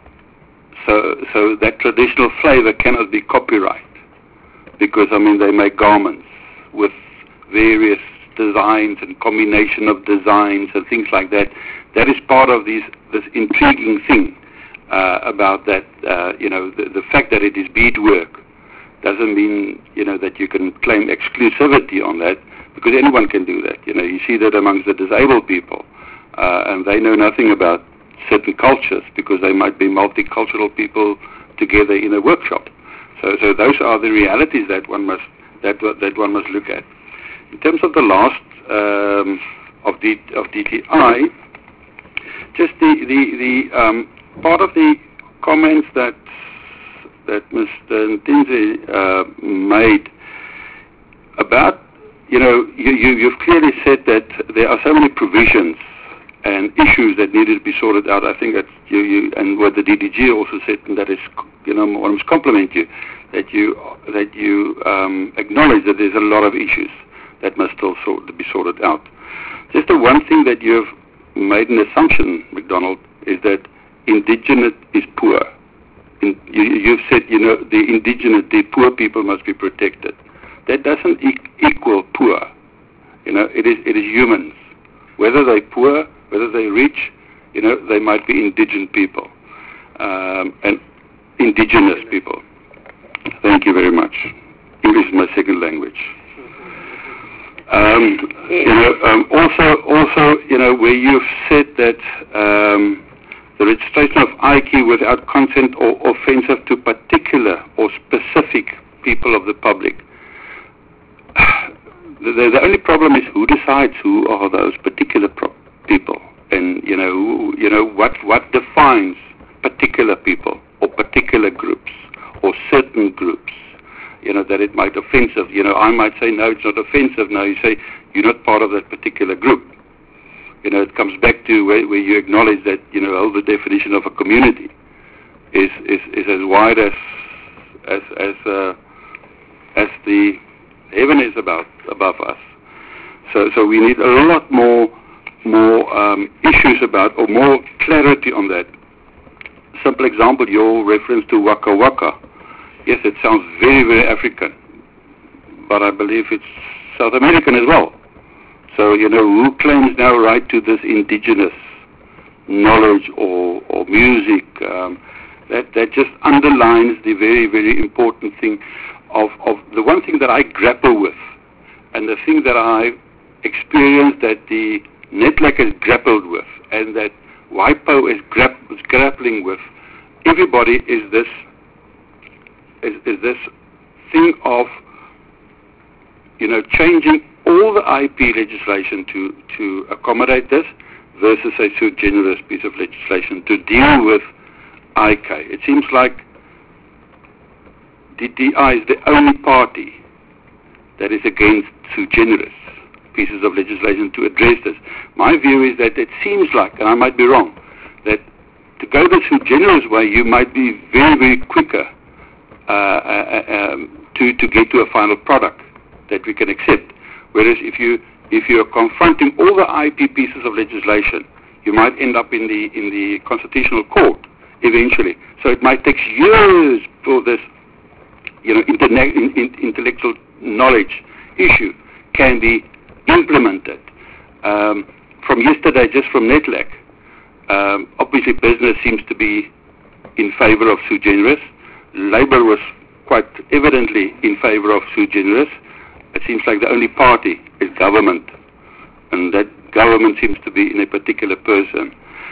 So that traditional flavor cannot be copyright, because, they make garments with various designs and combination of designs and things like that. That is part of this intriguing thing about that, the fact that it is beadwork doesn't mean, that you can claim exclusivity on that, because anyone can do that. You see that amongst the disabled people, and they know nothing about certain cultures because they might be multicultural people together in a workshop. So those are the realities that one must look at. In terms of the last DTI. Just the part of the comments that Mr. Ntinzi made about, you've clearly said that there are so many provisions and issues that needed to be sorted out. I think that you and what the DDG also said, and that is, I must compliment you, that you acknowledge that there's a lot of issues that must still be sorted out. Just the one thing that you've made an assumption, McDonald, is that indigenous is poor. You've said, the poor people must be protected. That doesn't equal poor. It is humans. Whether they're poor, whether they're rich, they might be indigent people and indigenous people. Thank you very much. English is my second language. Also, where you've said that the registration of IKI without consent or offensive to particular or specific people of the public. The only problem is who decides who are those particular people, and what defines particular people or particular groups or certain groups. That it might offensive. I might say no, it's not offensive. Now you say you're not part of that particular group. It comes back to where you acknowledge that the definition of a community is as wide as the heaven is above us. So we need a lot more issues about, or more clarity on that. Simple example, your reference to Waka Waka. Yes, it sounds very, very African, but I believe it's South American as well. So, who claims now right to this indigenous knowledge or music? That just underlines the very, very important thing of the one thing that I grapple with, and the thing that I experienced that the NEDLAC has grappled with, and that WIPO is grappling with. Everybody is this thing of changing all the IP legislation to accommodate this versus a sui generis piece of legislation to deal with IK. It seems like DTI is the only party that is against sui generis pieces of legislation to address this. My view is that it seems like, and I might be wrong, that to go the sui generis way, you might be very, very quicker to get to a final product that we can accept. Whereas if you're confronting all the IP pieces of legislation, you might end up in the Constitutional Court eventually. So it might take years for this, intellectual knowledge issue can be implemented. From yesterday, just from NEDLAC, obviously business seems to be in favor of sui generis. Labour was quite evidently in favor of sui generis. It seems like the only party is government, and that government seems to be in a particular person.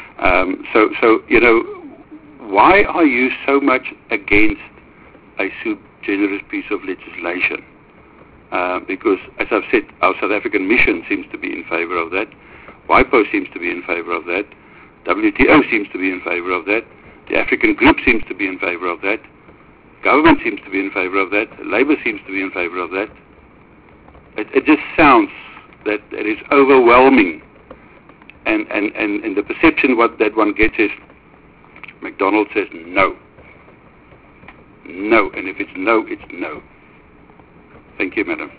Why are you so much against a sui generis piece of legislation? Because, as I've said, our South African mission seems to be in favor of that. WIPO seems to be in favor of that. WTO seems to be in favor of that. The African group seems to be in favor of that. Government seems to be in favor of that. Labour seems to be in favor of that. It just sounds that it is overwhelming, and the perception that one gets is McDonald says no. No, and if it's no, it's no. Thank you, Madam.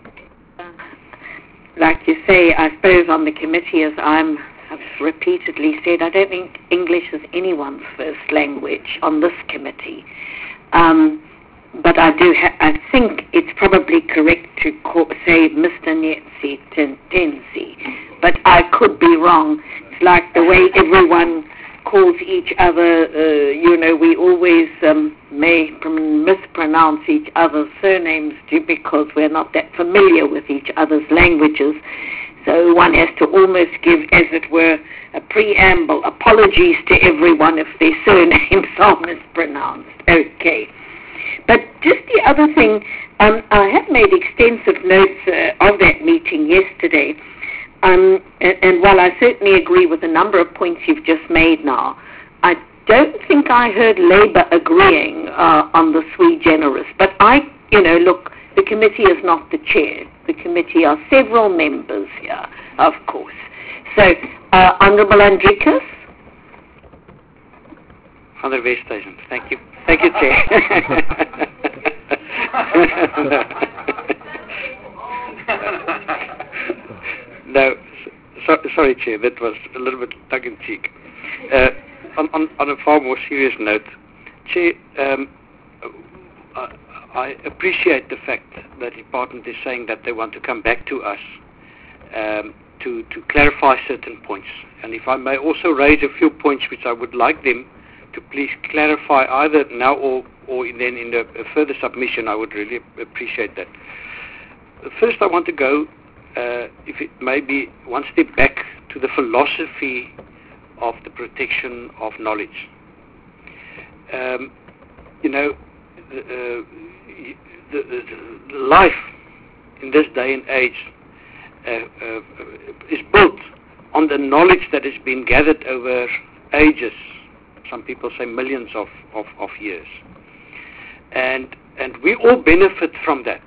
Like you say, I suppose on the committee, as I've repeatedly said, I don't think English is anyone's first language on this committee. But I think it's probably correct to say Mr. Ntinzi, but I could be wrong. It's like the way everyone calls each other, we always may mispronounce each other's surnames too, because we're not that familiar with each other's languages. So one has to almost give, as it were, a preamble. Apologies to everyone if their surnames are mispronounced. Okay. But just the other thing, I have made extensive notes of that meeting yesterday, and while I certainly agree with a number of points you've just made now, I don't think I heard Labour agreeing on the sui generis. But look, the committee is not the chair. The committee are several members here, of course. So, Honourable Andrikis? Van der Westhuizen. Thank you. Thank you, Chair. No, sorry, Chair, that was a little bit tongue-in-cheek. On a far more serious note, Chair, I appreciate the fact that the Department is saying that they want to come back to us to clarify certain points. And if I may also raise a few points which I would like them to please clarify either now or then in a further submission, I would really appreciate that. First, I want to go, if it may be, one step back to the philosophy of the protection of knowledge. The life in this day and age is built on the knowledge that has been gathered over ages. Some people say millions of years. And we all benefit from that.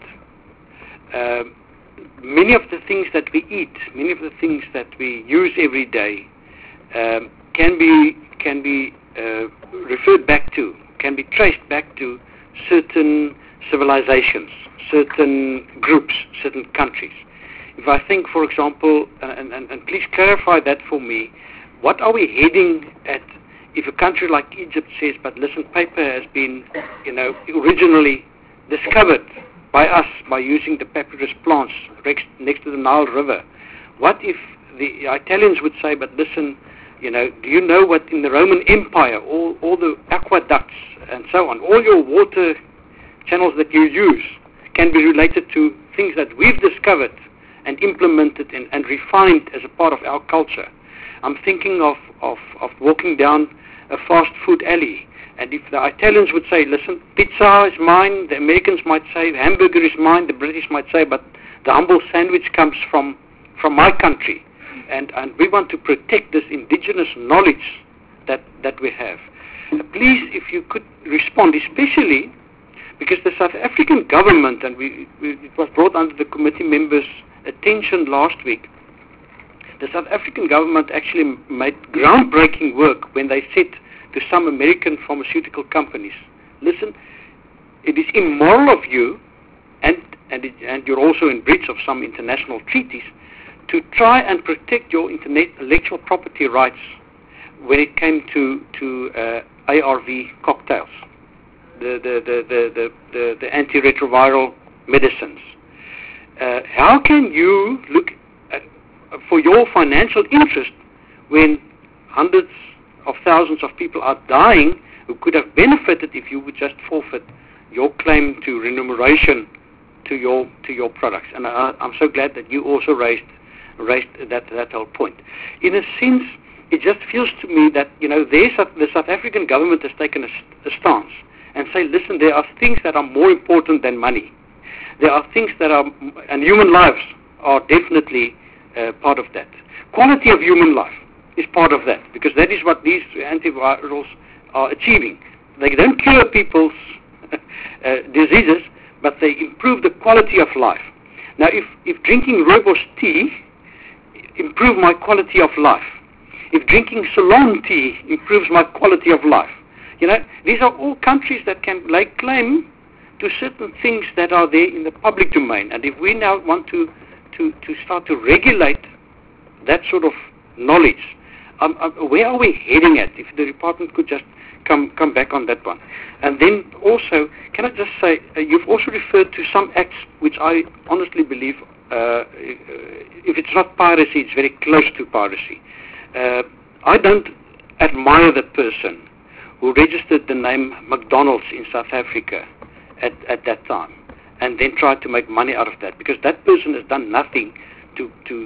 Many of the things that we eat, many of the things that we use every day can be referred back to, can be traced back to certain civilizations, certain groups, certain countries. If I think, for example, and please clarify that for me, what are we heading at if a country like Egypt says, but listen, paper has been, originally discovered by us by using the papyrus plants next to the Nile River? What if the Italians would say, but listen, do you know what in the Roman Empire, all the aqueducts and so on, all your water channels that you use can be related to things that we've discovered and implemented and refined as a part of our culture. I'm thinking of walking down a fast food alley, and if the Italians would say, listen, pizza is mine, the Americans might say hamburger is mine, the British might say, but the humble sandwich comes from my country, and we want to protect this indigenous knowledge that we have. Please, if you could respond, especially because the South African government, and it was brought under the committee members' attention last week, the South African government actually made groundbreaking work when they said to some American pharmaceutical companies, listen, it is immoral of you, and you're also in breach of some international treaties, to try and protect your intellectual property rights when it came to ARV cocktails, the antiretroviral medicines. How can you look for your financial interest when hundreds of thousands of people are dying who could have benefited if you would just forfeit your claim to remuneration to your products? And I'm so glad that you also raised that whole point. In a sense, it just feels to me that the South African government has taken a stance and say, listen, there are things that are more important than money. There are things that are, and human lives are definitely part of that. Quality of human life is part of that, because that is what these antivirals are achieving. They don't cure people's diseases, but they improve the quality of life. Now, if drinking rooibos tea improves my quality of life, if drinking Ceylon tea improves my quality of life, these are all countries that can lay claim to certain things that are there in the public domain. And if we now want to start to regulate that sort of knowledge, where are we heading at? If the department could just come back on that one. And then also, can I just say, you've also referred to some acts which I honestly believe, if it's not piracy, it's very close to piracy. I don't admire the person who registered the name McDonald's in South Africa at that time, and then tried to make money out of that, because that person has done nothing to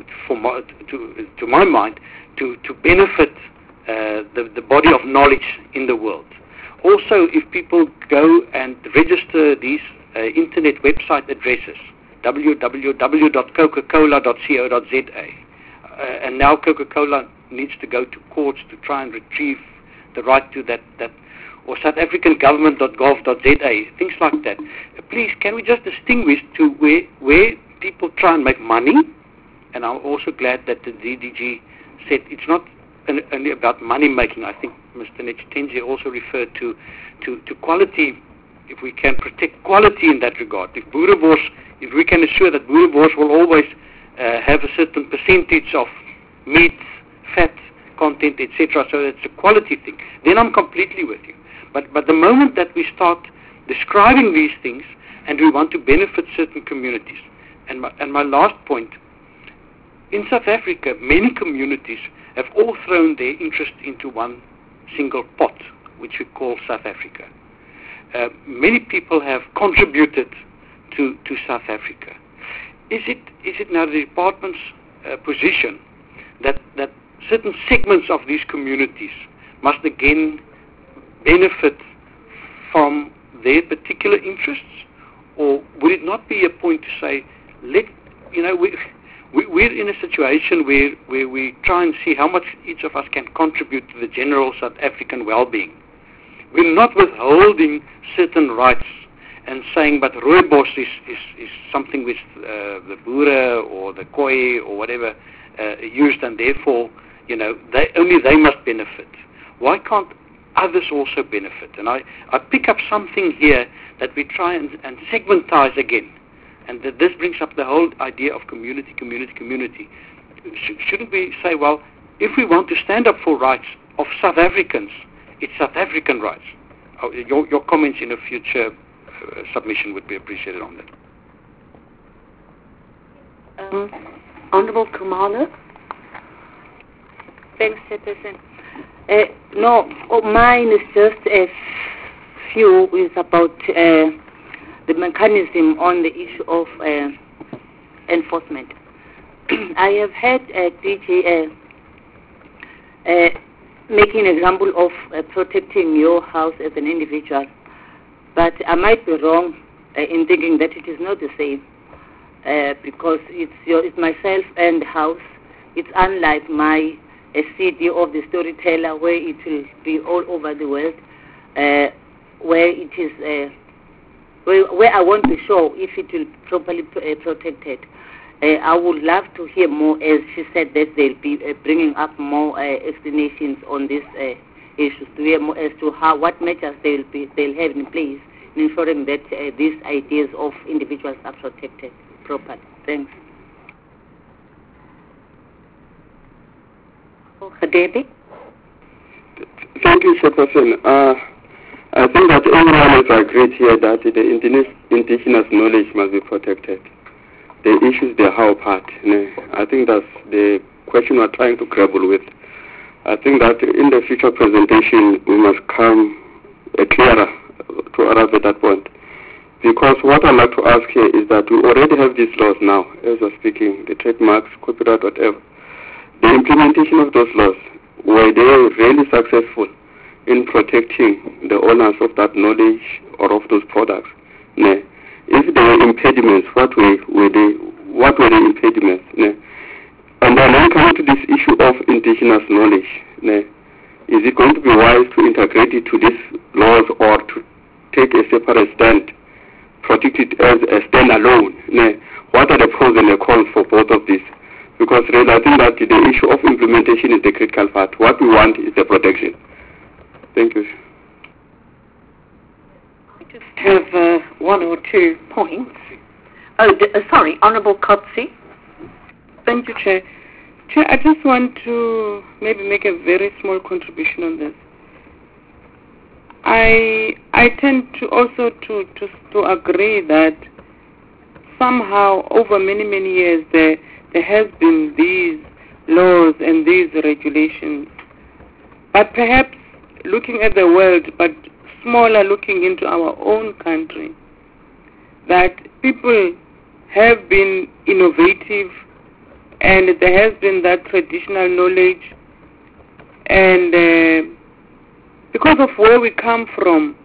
my mind to benefit the body of knowledge in the world. Also, if people go and register these internet website addresses, www.coca-cola.co.za, and now Coca-Cola needs to go to courts to try and retrieve the right to that or South African government.gov.za, things like that. Please, can we just distinguish to where people try and make money? And I'm also glad that the DDG said it's not only about money making. I think Mr. Netshitenzhe also referred to quality. If we can protect quality in that regard, if we can assure that Boerewors will always have a certain percentage of meat, fat content, etc., so it's a quality thing, then I'm completely with you. But the moment that we start describing these things and we want to benefit certain communities, and my last point, in South Africa, many communities have all thrown their interest into one single pot, which we call South Africa. Many people have contributed to South Africa. Is it now the department's position that certain segments of these communities must again benefit from their particular interests, or would it not be a point to say, we're in a situation where we try and see how much each of us can contribute to the general South African well-being. We're not withholding certain rights and saying, but rooibos is something which the Boere or the Khoi or whatever used, and therefore, only they must benefit. Why can't others also benefit? And I pick up something here that we try and segmentize again. And that this brings up the whole idea of community. Shouldn't we say, well, if we want to stand up for rights of South Africans, it's South African rights? Your comments in a future submission would be appreciated on that. Honorable Khumalo. Thanks, Chairperson. Mine is just a few. Is about the mechanism on the issue of enforcement. I have had DG making an example of protecting your house as an individual, but I might be wrong in thinking that it is not the same because it's myself and the house. It's unlike my CD of the storyteller where it will be all over the world, where it is where I won't be sure if it will properly protected. I would love to hear more, as she said, that they'll be bringing up more explanations on these issues, to hear more as to what measures they'll have in place in ensuring that these ideas of individuals are protected properly. Thanks. Debbie? Thank you, Chairperson. I think that everyone has agreed here that the indigenous knowledge must be protected. The issue is the how part. I think that's the question we're trying to grapple with. I think that in the future presentation we must come clearer to arrive at that point. Because what I'd like to ask here is that we already have these laws now, as we're speaking, the trademarks, copyright, whatever. The implementation of those laws, were they really successful in protecting the owners of that knowledge or of those products? If there were impediments, what were the impediments? And then when we come to this issue of indigenous knowledge, is it going to be wise to integrate it to these laws or to take a separate stand, protect it as a standalone? What are the pros and the cons for both of these? Because really, I think that the issue of implementation is the critical part. What we want is the protection. Thank you. I just have one or two points. Sorry, Honourable Kotze. Thank you, Chair. Chair, I just want to maybe make a very small contribution on this. I tend to also to agree that somehow over many years there has been these laws and these regulations, but perhaps looking at the world, but smaller looking into our own country, that people have been innovative and there has been that traditional knowledge, and because of where we come from,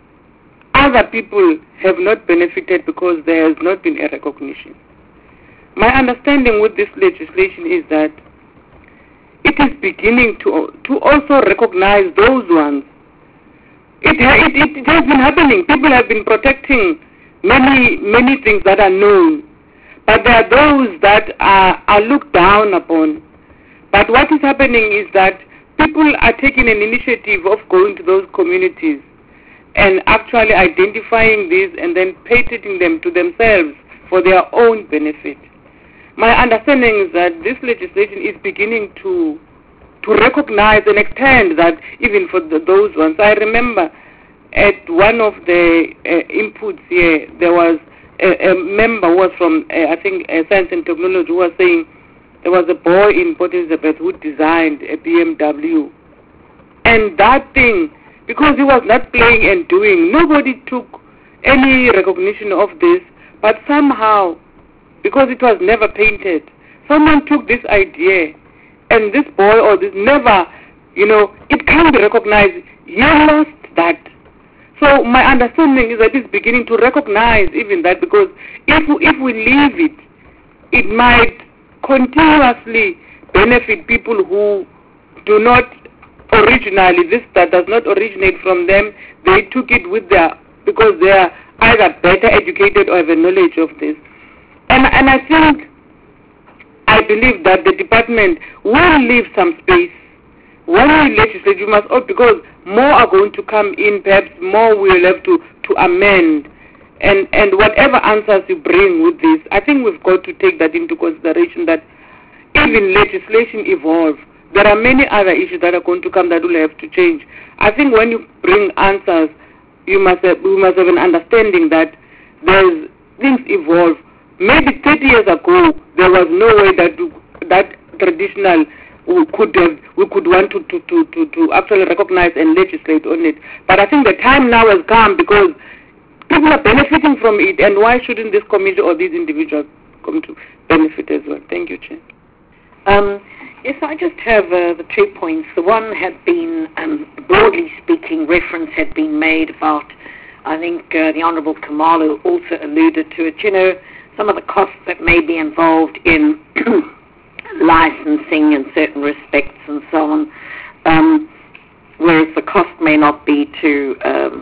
other people have not benefited because there has not been a recognition. my understanding with this legislation is that it is beginning to also recognize those ones. It has been happening. People have been protecting many things that are known, but there are those that are looked down upon. But what is happening is that people are taking an initiative of going to those communities and actually identifying these and then patenting them to themselves for their own benefit. My understanding is that this legislation is beginning to recognize and extend that even for those ones. I remember at one of the inputs here, there was a member who was from, I think, Science and Technology, who was saying there was a boy in Port Elizabeth who designed a BMW. And that thing, because he was not playing and doing, nobody took any recognition of this, but somehow, because it was never painted, someone took this idea, and this boy or this never, it can't be recognized. He lost that. So my understanding is that it's beginning to recognize even that, because if we leave it, it might continuously benefit people who do not originally, that does not originate from them. They took it with because they are either better educated or have a knowledge of this. And I believe that the department will leave some space. When we legislate, you must, because more are going to come in, perhaps more we will have to amend. And whatever answers you bring with this, I think we've got to take that into consideration, that even legislation evolves. There are many other issues that are going to come that will have to change. I think when you bring answers, we must have an understanding that things evolve. Maybe 30 years ago, there was no way that traditional we could want to actually recognize and legislate on it. But I think the time now has come, because people are benefiting from it, and why shouldn't this committee or these individuals come to benefit as well? Thank you, Chair. Yes, I just have the 2 points. The one had been, broadly speaking, reference had been made about, I think the Honourable Khumalo also alluded to it, some of the costs that may be involved in licensing in certain respects and so on, whereas the cost may not be too,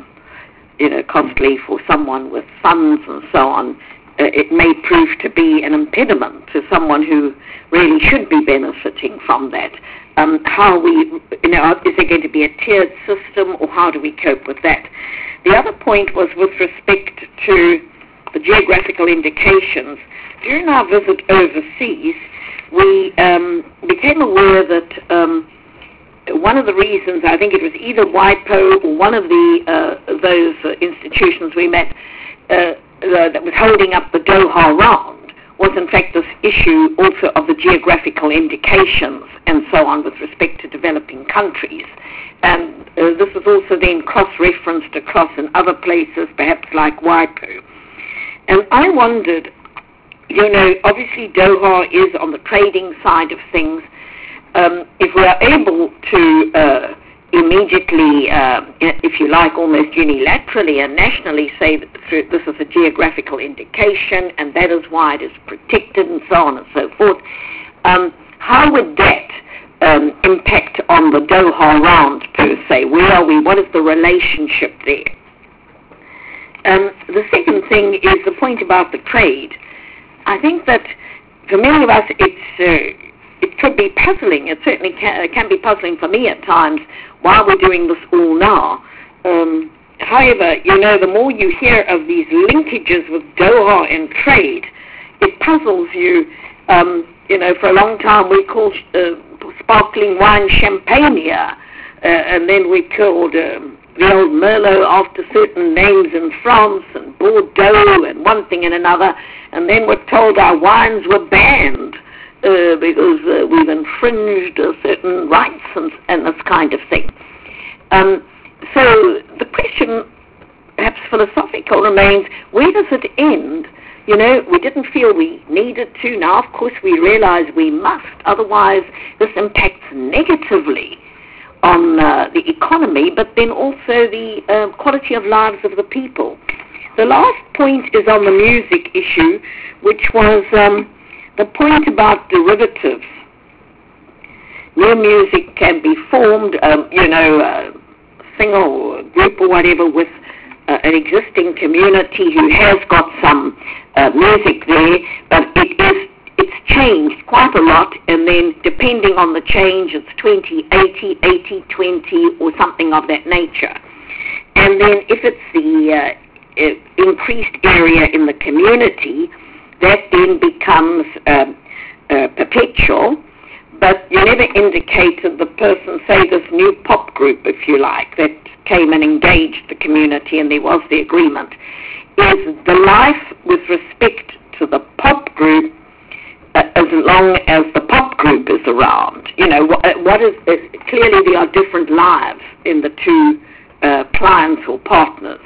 costly for someone with funds and so on. It may prove to be an impediment to someone who really should be benefiting from that. How we, is there going to be a tiered system, or how do we cope with that? The other point was with respect to the geographical indications. During our visit overseas, we became aware that one of the reasons, I think it was either WIPO or one of those institutions we met that was holding up the Doha round, was in fact this issue also of the geographical indications and so on with respect to developing countries. And this was also then cross-referenced across in other places, perhaps like WIPO. And I wondered, obviously Doha is on the trading side of things. If we are able to immediately, if you like, almost unilaterally and nationally say that this is a geographical indication and that is why it is protected and so on and so forth, how would that impact on the Doha round per se? Where are we? What is the relationship there? The second thing is the point about the trade. I think that for many of us it could be puzzling. It certainly can be puzzling for me at times while we're doing this all now. However, the more you hear of these linkages with Doha and trade, it puzzles you. For a long time we called sparkling wine Champagne, and then we called the old Merlot after certain names in France, and Bordeaux, and one thing and another, and then we're told our wines were banned because we've infringed certain rights and this kind of thing. So the question, perhaps philosophical, remains, where does it end? We didn't feel we needed to. Now, of course, we realize we must. Otherwise, this impacts negatively on the economy, but then also the quality of lives of the people. The last point is on the music issue, which was the point about derivatives, new music can be formed, a singer or a group or whatever with an existing community who has got some music there, but it's changed quite a lot, and then depending on the change, it's 20-80, 80-20, or something of that nature. And then if it's the increased area in the community, that then becomes perpetual, but you never indicated the person, say this new pop group, if you like, that came and engaged the community and there was the agreement. Is the life with respect to the pop group as long as the pop group is around? What is clearly there are different lives in the two clients or partners.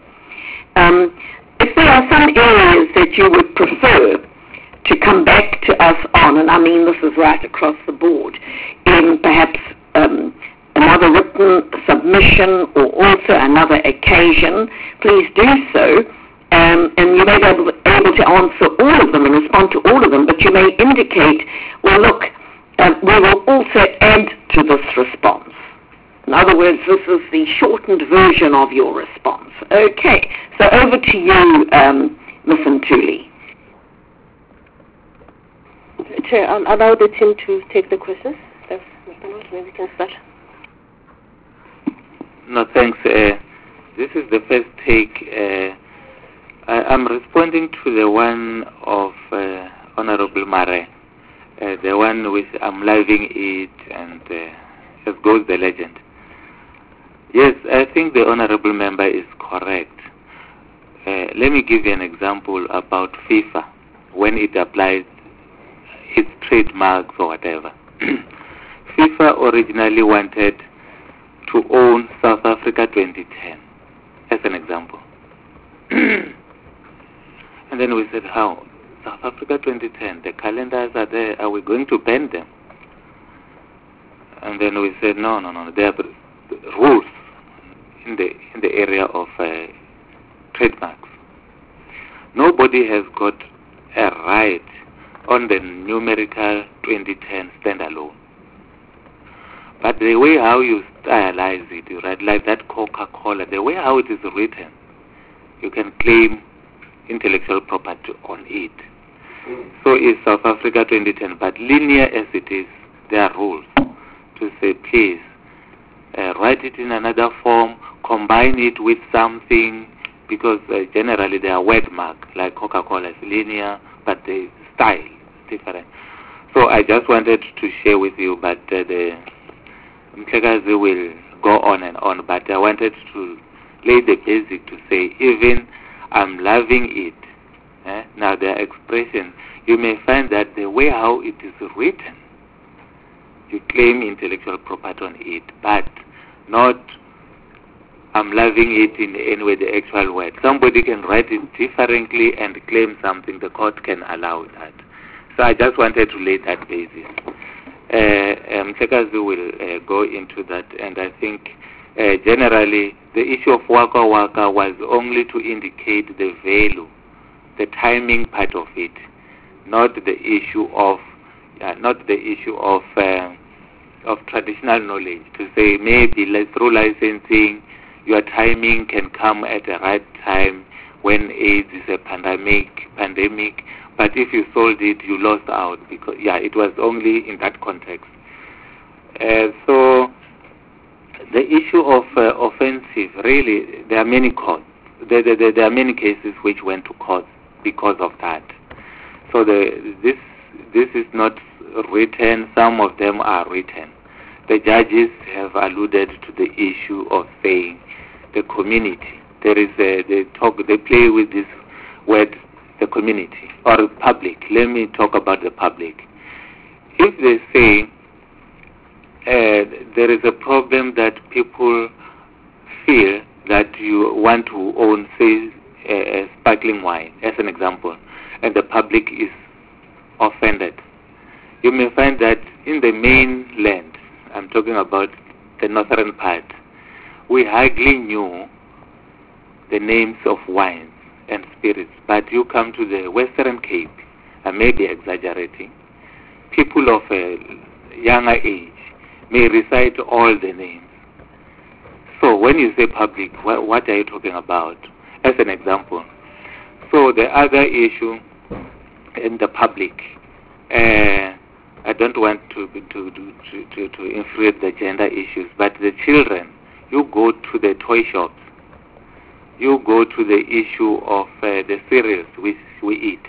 If there are some areas that you would prefer to come back to us on, and I mean this is right across the board, in perhaps another written submission or also another occasion, please do so. And you may be able to answer all of them and respond to all of them, but you may indicate, well, look, we will also add to this response. In other words, this is the shortened version of your response. Okay, so over to you, Ms. Ntuli. Chair, I'll allow the team to take the questions. Maybe we can start. No, thanks. This is the first take. I'm responding to the one of Honorable Mare, the one with I'm loving it and as goes the legend. Yes, I think the Honorable Member is correct. Let me give you an example about FIFA when it applies its trademarks or whatever. FIFA originally wanted to own South Africa 2010 as an example. And then we said, how? South Africa 2010, the calendars are there, are we going to ban them? And then we said, no, there are rules in the area of trademarks. Nobody has got a right on the numerical 2010 standalone. But the way how you stylize it, you write like that Coca-Cola, the way how it is written, you can claim intellectual property on it. So is South Africa 2010, but linear as it is, there are rules to say, please, write it in another form, combine it with something, because generally they are word mark, like Coca-Cola is linear, but the style is different. So I just wanted to share with you, but the Mhlekazi will go on and on, but I wanted to lay the basic to say, even I'm loving it. Now the expression, you may find that the way how it is written, you claim intellectual property on it, but not I'm loving it in any way, the actual word. Somebody can write it differently and claim something, the court can allow that. So I just wanted to lay that basis. Mhlekazi will go into that, and I think generally the issue of Waka Waka was only to indicate the value, the timing part of it, not the issue of traditional knowledge. To say maybe through licensing, your timing can come at the right time when AIDS is a pandemic. But if you sold it, you lost out because it was only in that context. So the issue of offensive, really, there are many courts. There are many cases which went to court because of that. So this is not written. Some of them are written. The judges have alluded to the issue of saying the community. There is they play with this word, the community or public. Let me talk about the public. If they say there is a problem that people feel that you want to own, say, a sparkling wine, as an example, and the public is offended, you may find that in the mainland, I'm talking about the northern part, we hardly knew the names of wines and spirits, but you come to the Western Cape, I may be exaggerating. People of a younger age may recite all the names. So when you say public, what are you talking about? As an example. So the other issue in the public, I don't want to influence the gender issues, but the children, you go to the toy shops, you go to the issue of the cereals which we eat.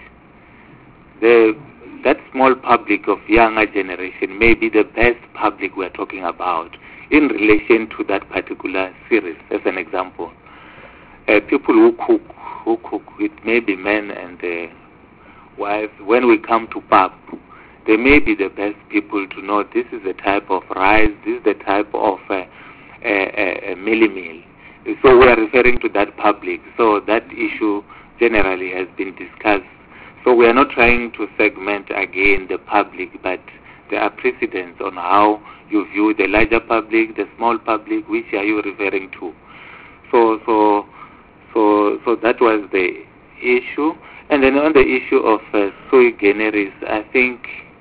That small public of younger generation may be the best public we're talking about in relation to that particular series, as an example. People who cook, it may be men and wives. When we come to pub, they may be the best people to know this is the type of rice, this is the type of mealie meal. So we are referring to that public. So that issue generally has been discussed. So we are not trying to segment again the public, but there are precedents on how you view the larger public, the small public, which are you referring to. So that was the issue. And then on the issue of sui generis, I think,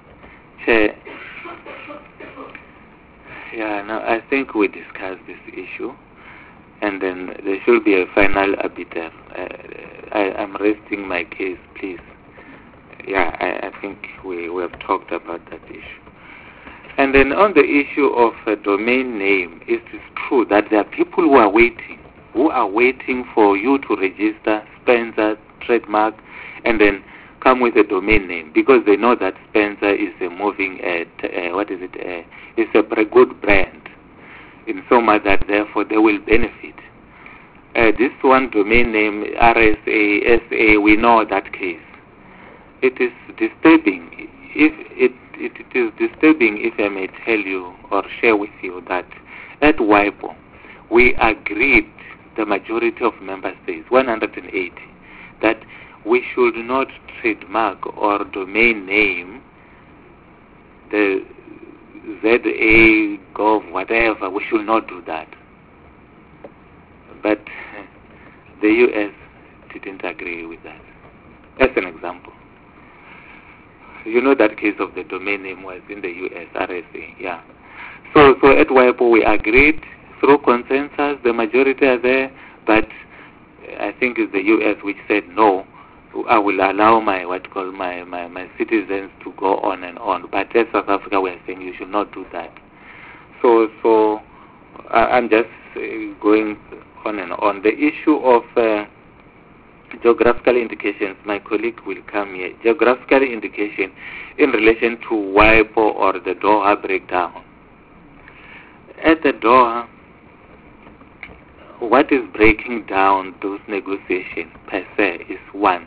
I think we discussed this issue, and then there should be a final arbiter. I'm resting my case, please. I think we have talked about that issue. And then on the issue of a domain name, it is true that there are people who are waiting for you to register Spencer trademark and then come with a domain name, because they know that Spencer is a moving it's a good brand, in so much that therefore they will benefit. This one domain name, RSA, SA, we know that case. It is disturbing. It is disturbing if I may tell you or share with you that at WIPO we agreed, the majority of member states, 180, that we should not trademark or domain name the ZA, Gov, whatever. We should not do that. But the US didn't agree with that. As an example. You know that case of the domain name was in the US, RSA, So at WIPO we agreed through consensus, the majority are there, but I think it's the US which said no, I will allow my citizens to go on and on. But as South Africa we are saying you should not do that. So I'm just going on and on. The issue of geographical indications, my colleague will come here. Geographical indication in relation to WIPO or the Doha breakdown. At the Doha, what is breaking down those negotiations per se is one.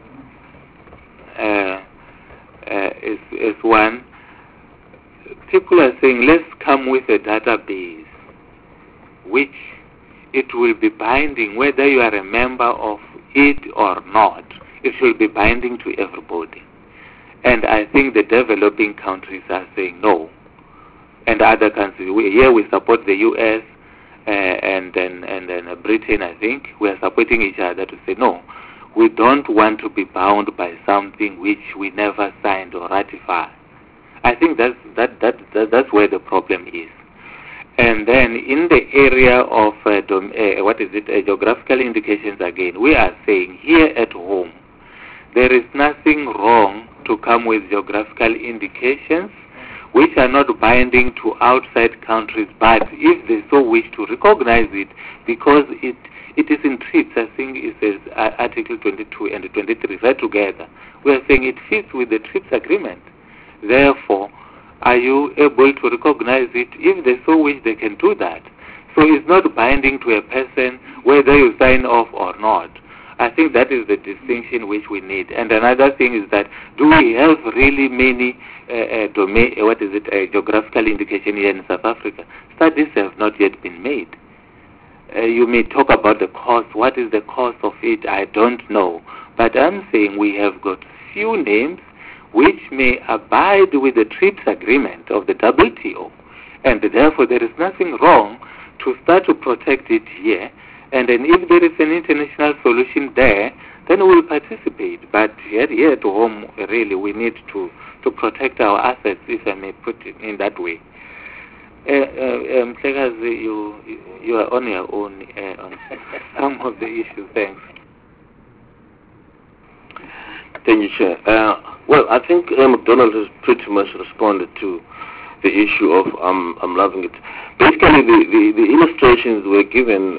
Is one. People are saying let's come with a database which it will be binding whether you are a member of it or not. It will be binding to everybody. And I think the developing countries are saying no. And other countries, we support the US and then Britain, I think. We are supporting each other to say no. We don't want to be bound by something which we never signed or ratified. I think that's where the problem is. And then in the area of geographical indications again, we are saying here at home, there is nothing wrong to come with geographical indications which are not binding to outside countries, but if they so wish to recognize it, because it is in TRIPS, I think it says Article 22 and 23 right together. We are saying it fits with the TRIPS agreement. Therefore, are you able to recognize it? If they so wish, they can do that. So it's not binding to a person whether you sign off or not. I think that is the distinction which we need. And another thing is that do we have really many geographical indication here in South Africa? Studies have not yet been made. You may talk about the cost. What is the cost of it? I don't know. But I'm saying we have got few names which may abide with the TRIPS agreement of the WTO. And therefore there is nothing wrong to start to protect it here. And then if there is an international solution there, then we will participate. But here at home, really, we need to protect our assets, if I may put it in that way. Mhlekazi, you are on your own on some of the issues. Thanks. Thank you, Chair. Well, I think McDonald has pretty much responded to the issue of I'm loving it. Basically, the illustrations were given,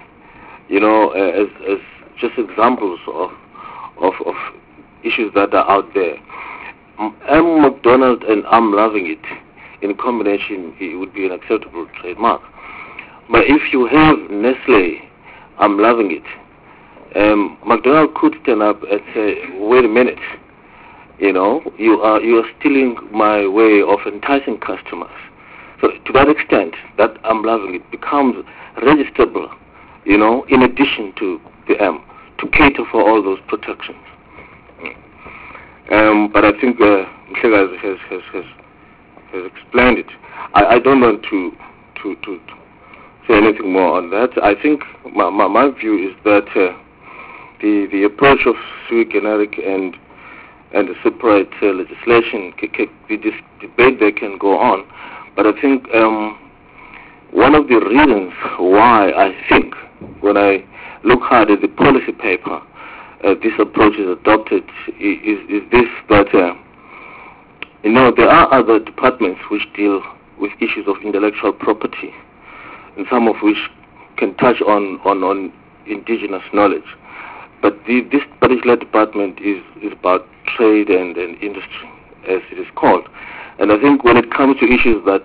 as just examples of issues that are out there. M. McDonald and I'm loving it in combination, it would be an acceptable trademark. But if you have Nestle, I'm loving it, McDonald could stand up and say, wait a minute, you are stealing my way of enticing customers. So to that extent, that I'm loving it becomes registrable, in addition to the M, to cater for all those protections. But I think Mhlekazi has explained it. I don't want to say anything more on that. I think my view is that the approach of sui generis and the separate legislation, this debate there can go on. But I think one of the reasons why I think, when I look hard at the policy paper, this approach is adopted is this, that there are other departments which deal with issues of intellectual property, and some of which can touch on indigenous knowledge. But this particular department is about trade and industry, as it is called. And I think when it comes to issues that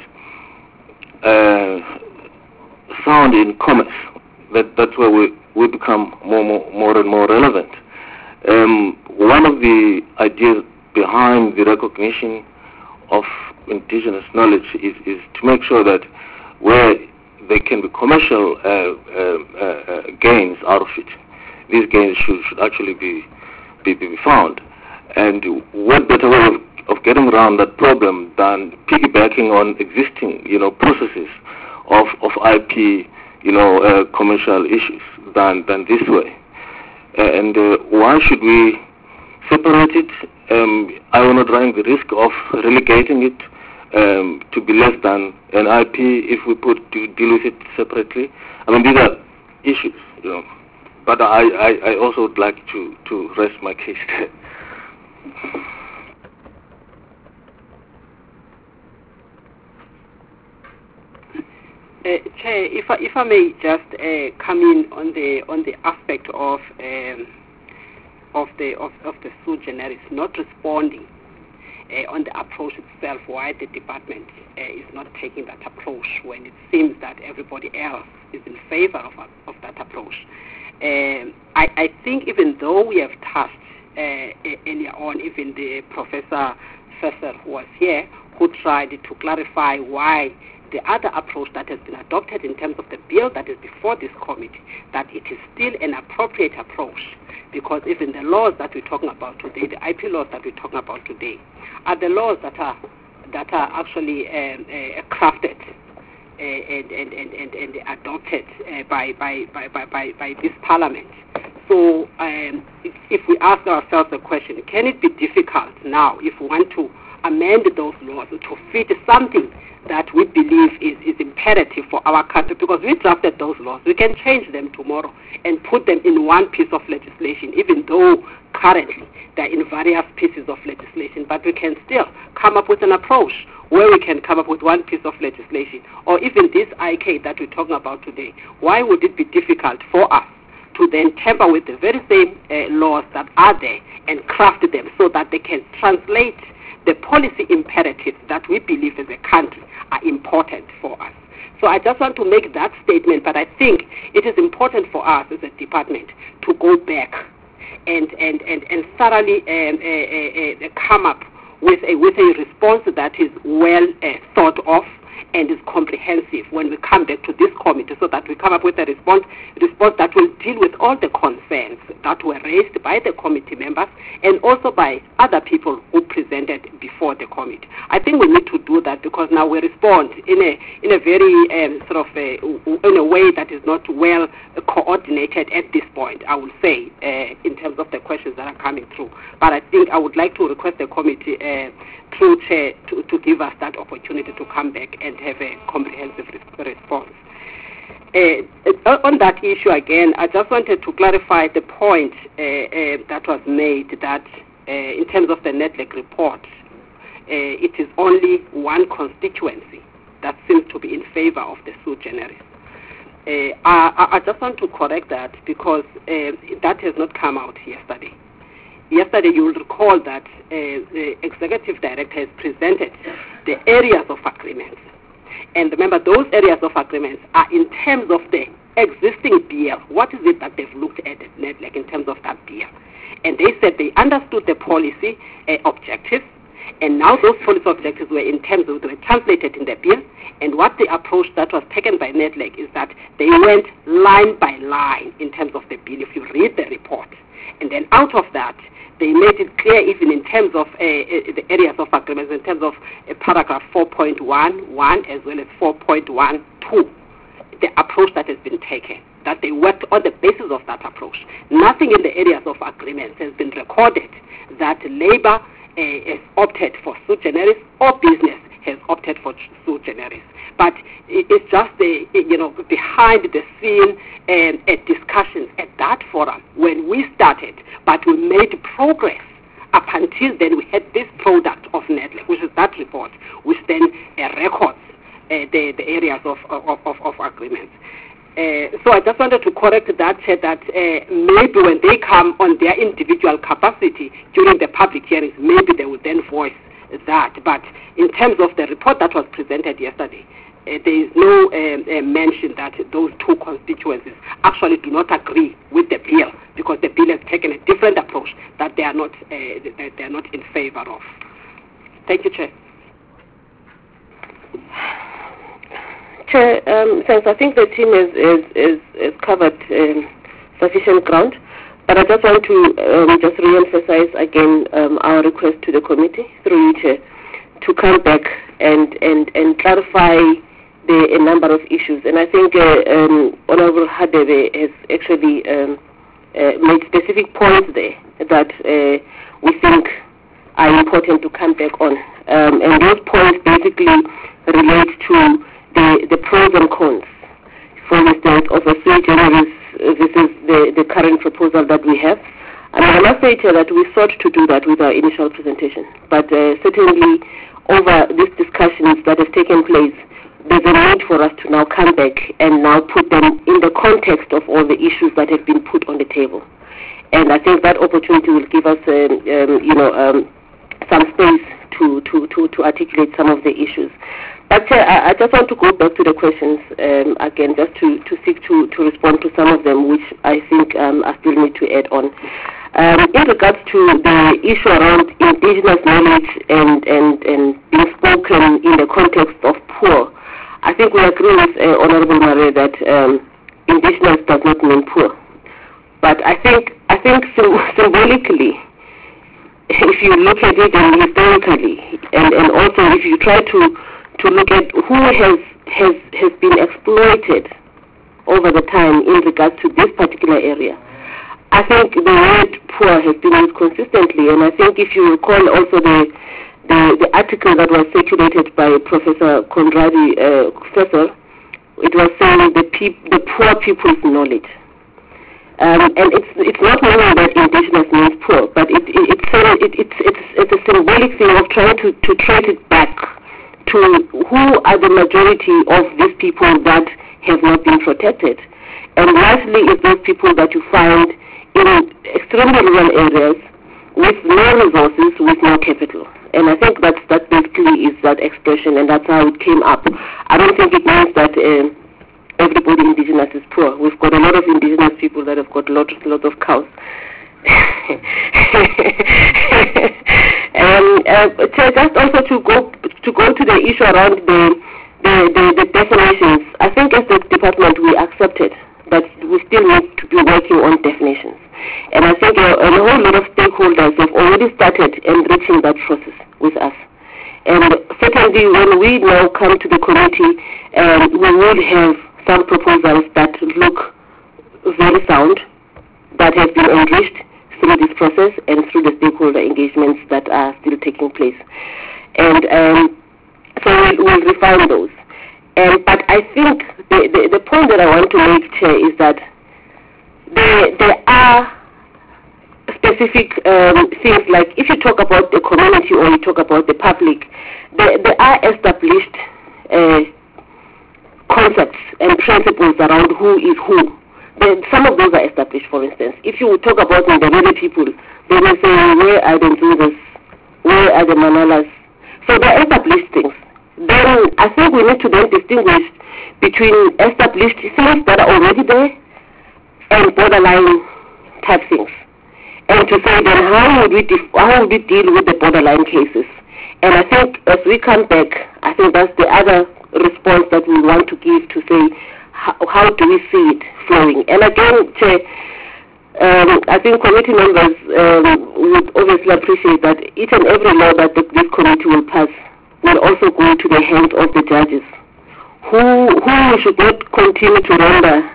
sound in commerce, that's where we become more and more relevant. One of the ideas behind the recognition of indigenous knowledge is to make sure that where there can be commercial gains out of it, these gains should actually be found. And what better way of getting around that problem than piggybacking on existing, processes of IP, commercial issues than this way. And why should we separate it? I will not run the risk of relegating it to be less than an IP if we deal with it separately. I mean, these are issues, But I also would like to rest my case there. Chair, if I may just come in on the aspect of the sui generis not responding on the approach itself, why the department is not taking that approach when it seems that everybody else is in favor of that approach. I think even though we have touched earlier on, even the Professor Fesser who was here, who tried to clarify why the other approach that has been adopted in terms of the bill that is before this committee, that it is still an appropriate approach, because even the laws that we're talking about today, the IP laws that we're talking about today, are the laws that are actually crafted and adopted by this parliament. So if we ask ourselves the question, can it be difficult now if we want to amend those laws to fit something that we believe is imperative for our country? Because we drafted those laws, we can change them tomorrow and put them in one piece of legislation, even though currently they're in various pieces of legislation, but we can still come up with an approach where we can come up with one piece of legislation. Or even this IK that we're talking about today, why would it be difficult for us to then tamper with the very same laws that are there and craft them so that they can translate the policy imperatives that we believe as a country are important for us. So I just want to make that statement, but I think it is important for us as a department to go back and thoroughly come up with a response that is well thought of and is comprehensive when we come back to this committee, so that we come up with a response response that will deal with all the concerns that were raised by the committee members and also by other people who presented before the committee. I think we need to do that because now we respond in a very in a way that is not well coordinated at this point, I will say, in terms of the questions that are coming through. But I think I would like to request the committee through Chair to give us that opportunity to come back and have a comprehensive response. On that issue again, I just wanted to clarify the point that was made that in terms of the NEDLAC report, it is only one constituency that seems to be in favor of the sui generis. I just want to correct that because that has not come out yesterday. Yesterday, you will recall that the executive director has presented the areas of agreements. And remember, those areas of agreements are in terms of the existing bill. What is it that they've looked at NEDLAC in terms of that bill? And they said they understood the policy objectives, and now those policy objectives were in terms of, they were translated in the bill, and what the approach that was taken by NEDLAC is that they went line by line in terms of the bill, if you read the report. And then out of that, they made it clear even in terms of the areas of agreements, in terms of paragraph 4.11 as well as 4.12, the approach that has been taken, that they worked on the basis of that approach. Nothing in the areas of agreements has been recorded that labor has opted for sui generis or business has opted for sui generis. But it's just the, behind the scene discussions at that forum when we started, but we made progress. Up until then, we had this product of NEDLAC, which is that report, which then records the areas of agreements. So I just wanted to correct that, that maybe when they come on their individual capacity during the public hearings, maybe they will then voice that. But in terms of the report that was presented yesterday, there is no mention that those two constituencies actually do not agree with the bill because the bill has taken a different approach that they are not in favor of. Thank you, Chair. Chair, thanks. I think the team is covered sufficient ground, but I just want to just re-emphasize again our request to the committee through you, Chair, to come back and clarify a number of issues. And I think Honorable Hadebe has actually made specific points there that we think are important to come back on. And those points basically relate to the pros and cons, for instance, of a sui generis versus the current proposal that we have. And I must say that we sought to do that with our initial presentation. But certainly, over these discussions that have taken place, there's a need for us to now come back and now put them in the context of all the issues that have been put on the table. And I think that opportunity will give us, some space to articulate some of the issues. But I just want to go back to the questions again, just to seek to respond to some of them, which I think I still need to add on. In regards to the issue around indigenous knowledge and being spoken in the context of poor, I think we agree with Honorable Mare that indigenous does not mean poor. But I think symbolically, if you look at it historically, and also if you try to look at who has been exploited over the time in regards to this particular area, I think the word poor has been used consistently. And I think if you recall also the article that was circulated by Professor Conradi Professor, it was saying the poor people's knowledge. And it's not meaning that indigenous means poor, but it's a symbolic thing of trying to trace it back to who are the majority of these people that have not been protected. And largely it's those people that you find in extremely rural areas with no resources, with no capital. And I think that basically is that expression, and that's how it came up. I don't think it means that everybody indigenous is poor. We've got a lot of indigenous people that have got lots of cows. Just also to go to the issue around the definitions, I think as the department we accepted that we still need to be working on definitions. And I think a whole lot of stakeholders have already started enriching that process with us. And certainly when we now come to the committee, we will have some proposals that look very sound, that have been enriched through this process and through the stakeholder engagements that are still taking place. And so we'll refine those. But I think the point that I want to make, Chair, is that there are specific things, like if you talk about the community or you talk about the public, there are established concepts and principles around who is who. Some of those are established, for instance. If you talk about the Ndebele people, they will say, where are the Nzungas? Where are the Manalas? So there are established things. Then I think we need to then distinguish between established things that are already there and borderline type things. And to say then how would we deal with the borderline cases? And I think as we come back, I think that's the other response that we want to give, to say how do we see it flowing. And again, Chair, I think committee members would obviously appreciate that each and every law that this committee will pass will also go to the hands of the judges, who should not continue to render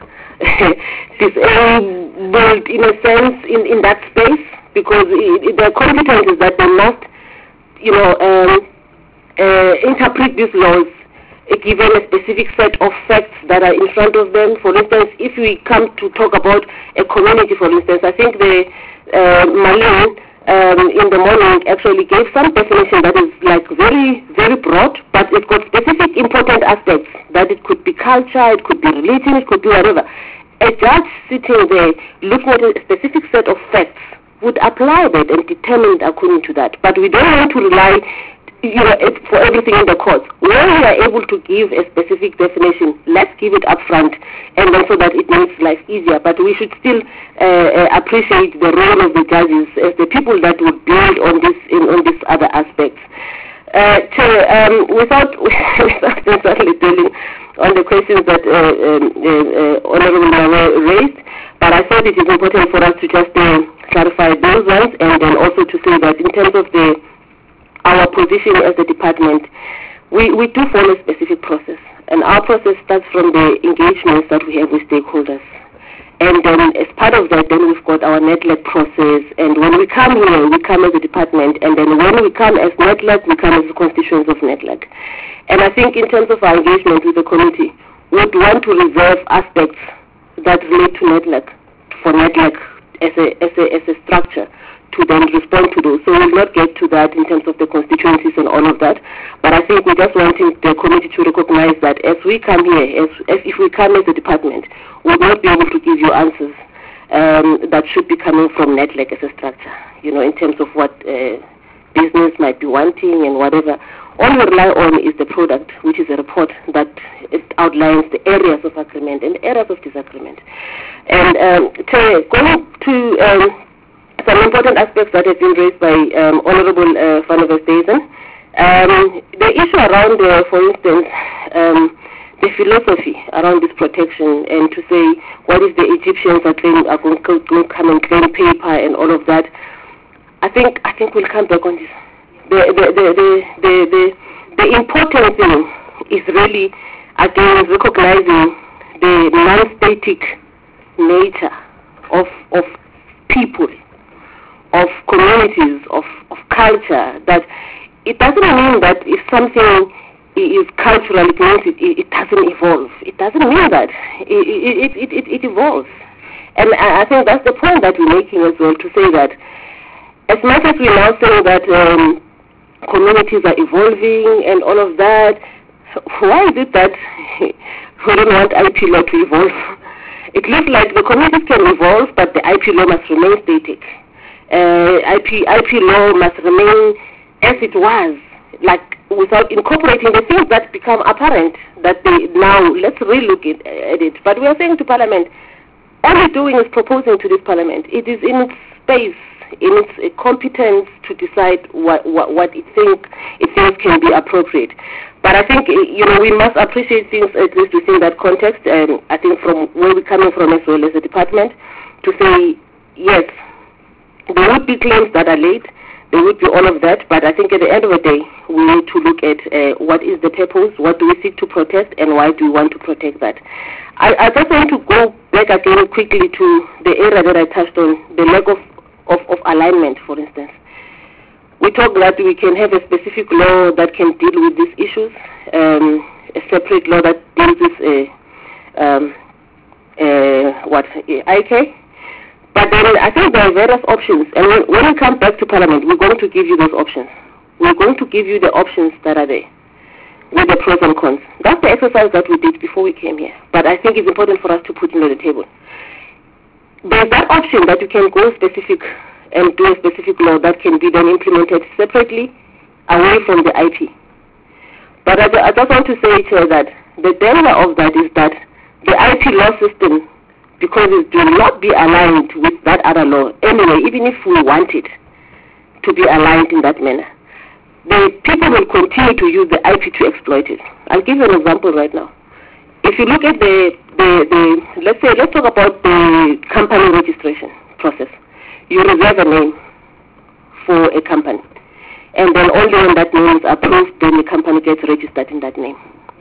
disabled in a sense in that space, because their competence is that they must, interpret these laws given a specific set of facts that are in front of them. For instance, if we come to talk about a community, for instance, I think the Marlene in the morning actually gave some definition that is like very, very broad, but it's got specific important aspects, that it could be culture, it could be religion, it could be whatever. A judge sitting there looking at a specific set of facts would apply that and determine it according to that. But we don't want to rely for everything in the courts. When we are able to give a specific definition, let's give it up front, and then so that it makes life easier. But we should still appreciate the role of the judges as the people that would build on these other aspects. Chair, without necessarily dwelling on the questions that Honourable Nawe raised, but I thought it is important for us to just clarify those ones, and then also to say that in terms of our position as a department, we do follow a specific process, and our process starts from the engagements that we have with stakeholders. And then as part of that, then we've got our NETLAC process, and when we come here, we come as a department, and then when we come as NETLAC, we come as the constituents of NETLAC. And I think in terms of our engagement with the committee, we would want to reserve aspects that relate to NETLAC, for NETLAC as a structure, to then respond to those. So we'll not get to that in terms of the constituencies and all of that. But I think we're just wanting the committee to recognize that as we come here, if we come as a department, we'll not be able to give you answers that should be coming from NETLAC as a structure, in terms of what business might be wanting and whatever. All we rely on is the product, which is a report that outlines the areas of agreement and areas of disagreement. And going to some important aspects that have been raised by Honourable Van der Westhuizen. The issue around, for instance, the philosophy around this protection, and to say what if the Egyptians are going to come and claim paper and all of that. I think we'll come back on this. The important thing is really, again, recognizing the non-static nature of people, of communities, of culture, that it doesn't mean that if something is cultural, it means it doesn't evolve. It doesn't mean that. It evolves. And I think that's the point that we're making as well, to say that as much as we're now saying that communities are evolving and all of that, why is it that we don't want IP law to evolve? It looks like the communities can evolve, but the IP law must remain static. IP law must remain as it was, like without incorporating the things that become apparent, that let's relook at it. But we are saying to Parliament, all we're doing is proposing to this Parliament. It is in its space, in its competence to decide what it thinks can be appropriate. But I think, we must appreciate things at least within that context, and I think from where we're coming from as well as the department, to say, yes, there would be claims that are laid, there would be all of that, but I think at the end of the day, we need to look at what is the purpose, what do we seek to protect, and why do we want to protect that. I just want to go back again quickly to the area that I touched on, the lack of alignment, for instance. We talk that we can have a specific law that can deal with these issues, a separate law that deals with IK. But then I think there are various options, and when we come back to Parliament, we're going to give you those options. We're going to give you the options that are there, with the pros and cons. That's the exercise that we did before we came here, but I think it's important for us to put it on the table. There's that option that you can go specific and do a specific law that can be then implemented separately away from the IP. But I just want to say here that the danger of that is that the IP law system, because it do not be aligned with that other law anyway, even if we want it to be aligned in that manner, the people will continue to use the IP to exploit it. I'll give you an example right now. If you look at let's talk about the company registration process. You reserve a name for a company, and then only when that name is approved, then the company gets registered in that name.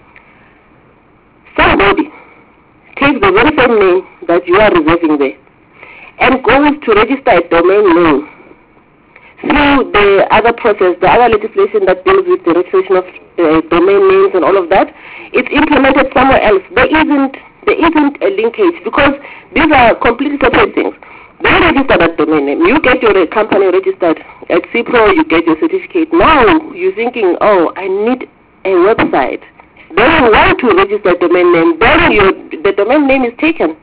Somebody takes the very same name that you are reserving there and goes to register a domain name through the other process, the other legislation that deals with the registration of domain names and all of that. It's implemented somewhere else. There isn't a linkage, because these are completely separate things. They register that domain name. You get your company registered at CIPRO, you get your certificate. Now you're thinking, oh, I need a website. Then you want to register a domain name. Then the domain name is taken.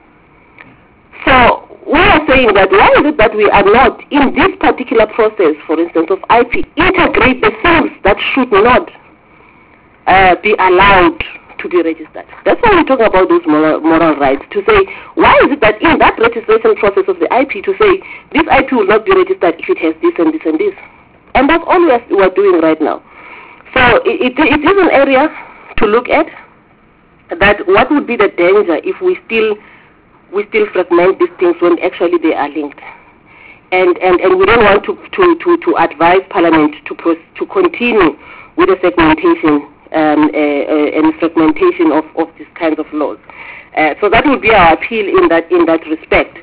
So we are saying that why is it that we are not, in this particular process, for instance, of IP, integrate the things that should not be allowed to be registered? That's why we talk about those moral rights, to say, why is it that in that registration process of the IP, to say, this IP will not be registered if it has this and this and this. And that's all we are doing right now. So it is an area to look at, that what would be the danger if we still fragment these things when actually they are linked. And we don't want to advise Parliament to continue with the segmentation and fragmentation of these kinds of laws. So that would be our appeal in that respect.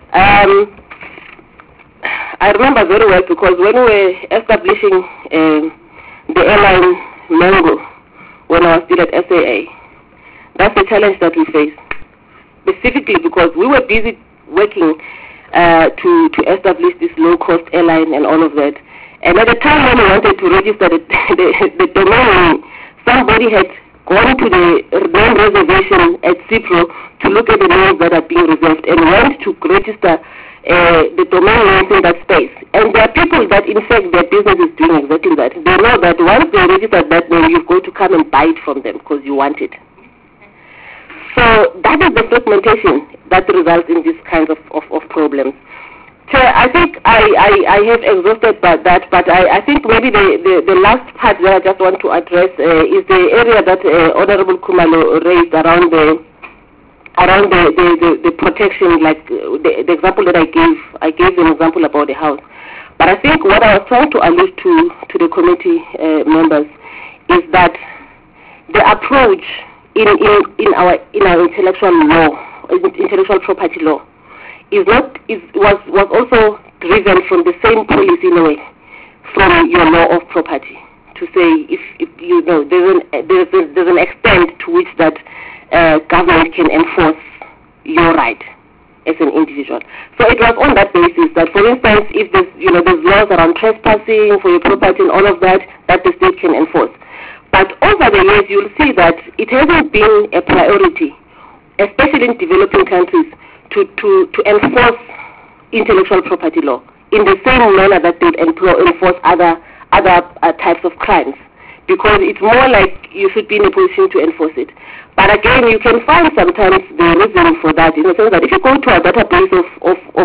I remember very well, because when we were establishing the airline Mango, when I was still at SAA, that's the challenge that we faced. Specifically because we were busy working to establish this low-cost airline and all of that. And at the time when we wanted to register the domain name, somebody had gone to the name reservation at CIPRO to look at the names that are being reserved and went to register the domain names in that space. And there are people that, in fact, their business is doing exactly that. They know that once they register that name, you're going to come and buy it from them because you want it. So that is the fragmentation that results in these kinds of problems. So I think I have exhausted that, but I think maybe the last part that I just want to address is the area that Honorable Khumalo raised around the protection, like the example that I gave an example about the house. But I think what I was trying to allude to the committee members is that the approach in our intellectual property law was also driven from the same policy in a way, from your law of property, to say if you know there's an extent to which that government can enforce your right as an individual. So it was on that basis that, for instance, if there's laws around trespassing for your property and all of that the state can enforce. But over the years, you'll see that it hasn't been a priority, especially in developing countries, to enforce intellectual property law in the same manner that they enforce other types of crimes, because it's more like you should be in a position to enforce it. But again, you can find sometimes the reason for that in the sense that if you go to a database of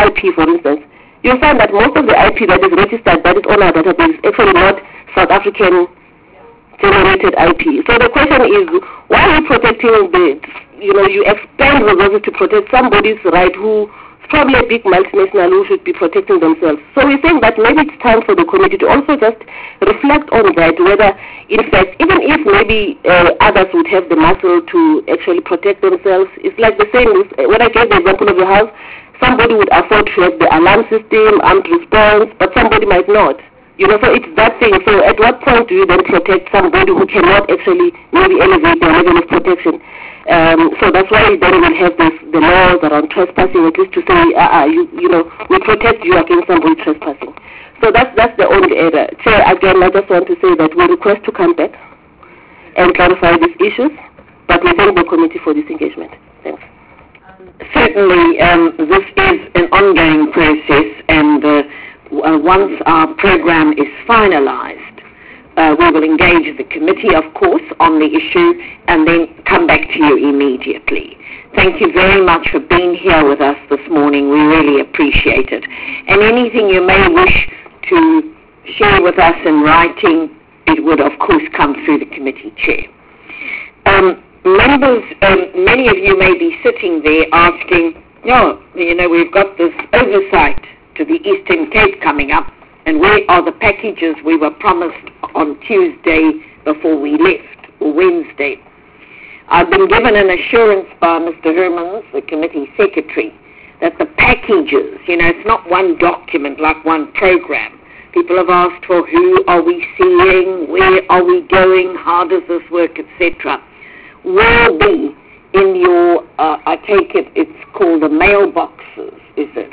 IP, for instance, you'll find that most of the IP that is registered, that is on our database, is actually not South African generated IP. So the question is, why are you protecting you expend resources to protect somebody's right who is probably a big multinational who should be protecting themselves. So we're saying that maybe it's time for the committee to also just reflect on that, whether in fact, even if maybe others would have the muscle to actually protect themselves, it's like the same with, when I gave the example of your house, somebody would afford to have the alarm system, armed response, but somebody might not. So it's that thing. So at what point do you then protect somebody who cannot actually maybe elevate their level of protection? So that's why then we have the laws around trespassing, at least to say, we protect you against somebody trespassing. So that's the only error. Chair, again, I just want to say that we request to come back and clarify these issues, but we thank the committee for this engagement. Thanks. Certainly, this is an ongoing process, and once our program is finalized, we will engage the committee, of course, on the issue and then come back to you immediately. Thank you very much for being here with us this morning. We really appreciate it. And anything you may wish to share with us in writing, it would, of course, come through the committee chair. Members, many of you may be sitting there asking, we've got this oversight to the Eastern Cape coming up, and where are the packages we were promised on Tuesday before we left, or Wednesday? I've been given an assurance by Mr. Hermans, the committee secretary, that the packages, it's not one document like one program. People have asked for who are we seeing, where are we going, how does this work, etc. Will be in your, I take it, it's called the mailboxes, is it?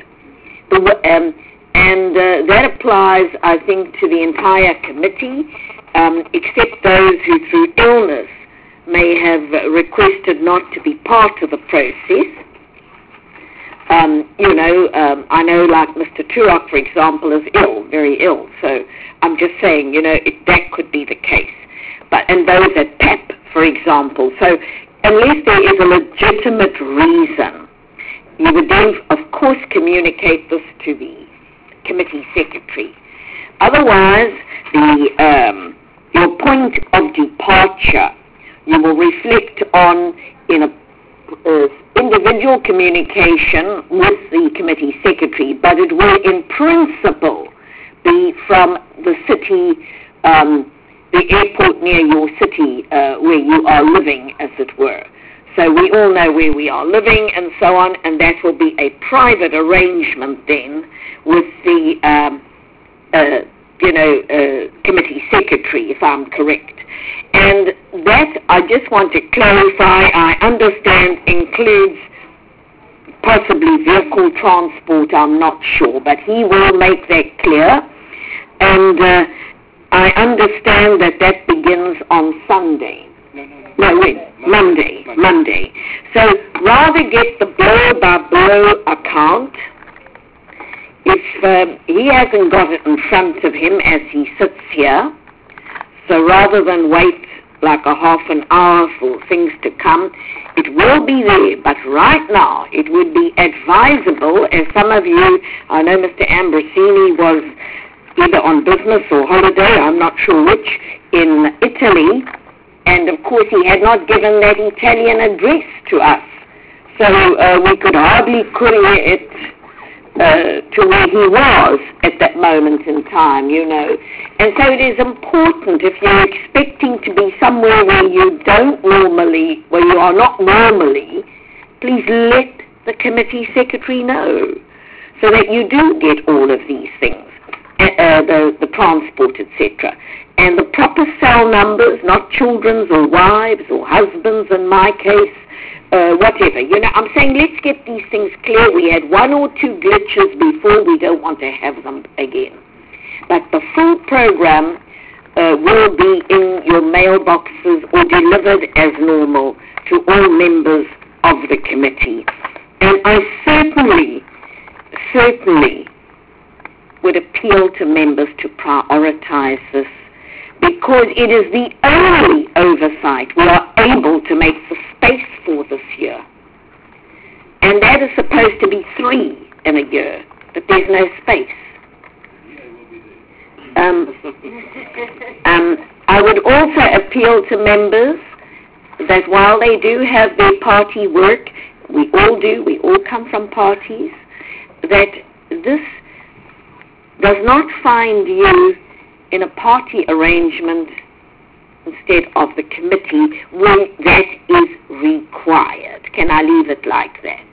And that applies, I think, to the entire committee, except those who through illness may have requested not to be part of the process. I know like Mr. Turok, for example, is ill, very ill, so I'm just saying, that could be the case. And those at PEP, for example. So unless there is a legitimate reason, you would then, of course, communicate this to the committee secretary. Otherwise, your point of departure, you will reflect on in a individual communication with the committee secretary, but it will in principle be from the city, the airport near your city where you are living, as it were. So we all know where we are living and so on, and that will be a private arrangement then with the committee secretary, if I'm correct. And that, I just want to clarify, I understand includes possibly vehicle transport, I'm not sure, but he will make that clear. And I understand that begins on Sunday. Monday. So rather get the blow-by-blow account. If he hasn't got it in front of him as he sits here, so rather than wait like a half an hour for things to come, it will be there. But right now, it would be advisable, as some of you, I know Mr. Ambrosini was either on business or holiday, I'm not sure which, in Italy, and of course he had not given that Italian address to us. So we could hardly courier it to where he was at that moment in time, And so it is important, if you're expecting to be somewhere where you are not normally, please let the committee secretary know, so that you do get all of these things, the transport, etc. And the proper cell numbers, not children's or wives or husbands in my case, whatever. I'm saying let's get these things clear. We had one or two glitches before. We don't want to have them again. But the full program will be in your mailboxes or delivered as normal to all members of the committee. And I certainly would appeal to members to prioritize this, because it is the only oversight we are able to make the space for this year. And that is supposed to be 3 in a year, but there's no space. I would also appeal to members that while they do have their party work, we all come from parties, that this does not find you in a party arrangement instead of the committee when that is required. Can I leave it like that?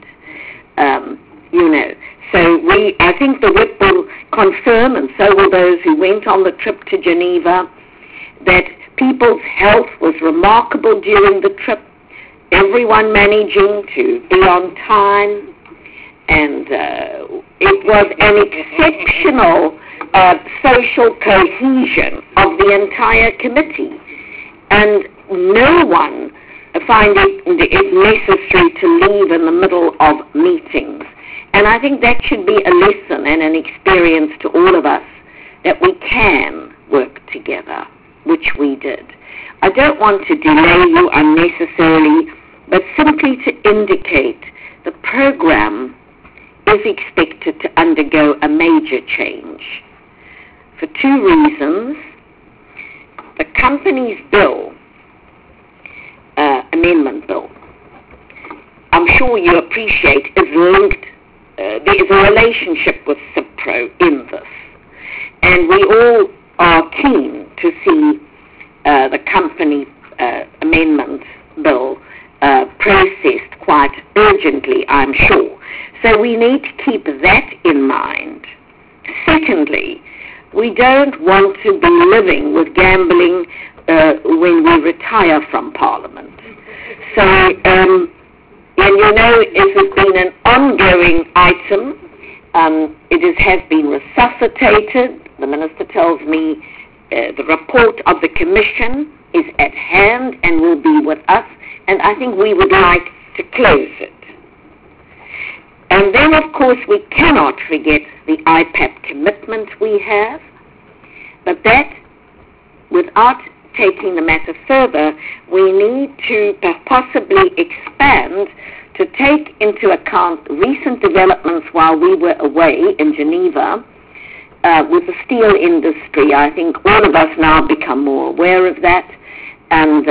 So I think the whip will confirm, and so will those who went on the trip to Geneva, that people's health was remarkable during the trip, everyone managing to be on time, and it was an exceptional social cohesion of the entire committee, and no one find it necessary to leave in the middle of meetings. And I think that should be a lesson and an experience to all of us, that we can work together, which we did. I don't want to delay you unnecessarily, but simply to indicate the program is expected to undergo a major change for two reasons. The company's bill, amendment bill, I'm sure you appreciate, is linked. There is a relationship with CIPRO in this, and we all are keen to see the company amendment bill processed quite urgently, I'm sure. So we need to keep that in mind. Secondly, we don't want to be living with gambling when we retire from Parliament. So, it has been an ongoing item. It has been resuscitated. The Minister tells me the report of the Commission is at hand and will be with us, and I think we would like to close it. And then, of course, we cannot forget the IPAP commitment we have, but that, without taking the matter further, we need to possibly expand to take into account recent developments while we were away in Geneva with the steel industry. I think all of us now become more aware of that, and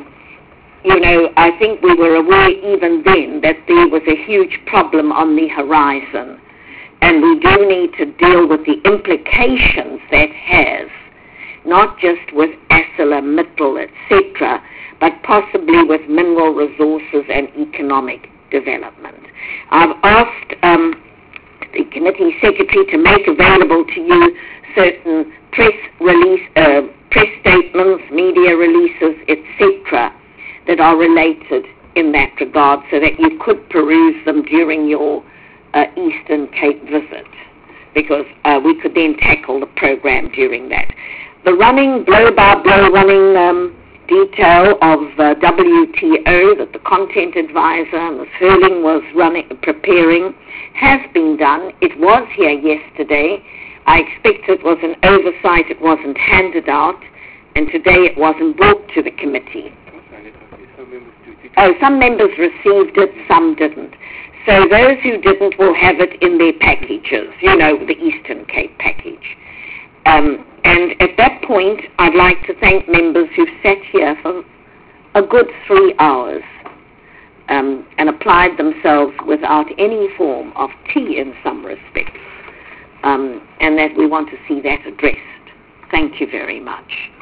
I think we were aware even then that there was a huge problem on the horizon, and we do need to deal with the implications that has, not just with ArcelorMittal, etc., but possibly with mineral resources and economic development. I've asked the committee secretary to make available to you certain press statements, media releases, etc., that are related in that regard, so that you could peruse them during your Eastern Cape visit, because we could then tackle the program during that. The running, blow-by-blow running detail of WTO that the content advisor, Ms. Hurling, was preparing has been done. It was here yesterday. I expect it was an oversight. It wasn't handed out, and today it wasn't brought to the committee. Oh, some members received it, some didn't. So those who didn't will have it in their packages, the Eastern Cape package. And at that point, I'd like to thank members who've sat here for a good 3 hours and applied themselves without any form of tea in some respects, and that we want to see that addressed. Thank you very much.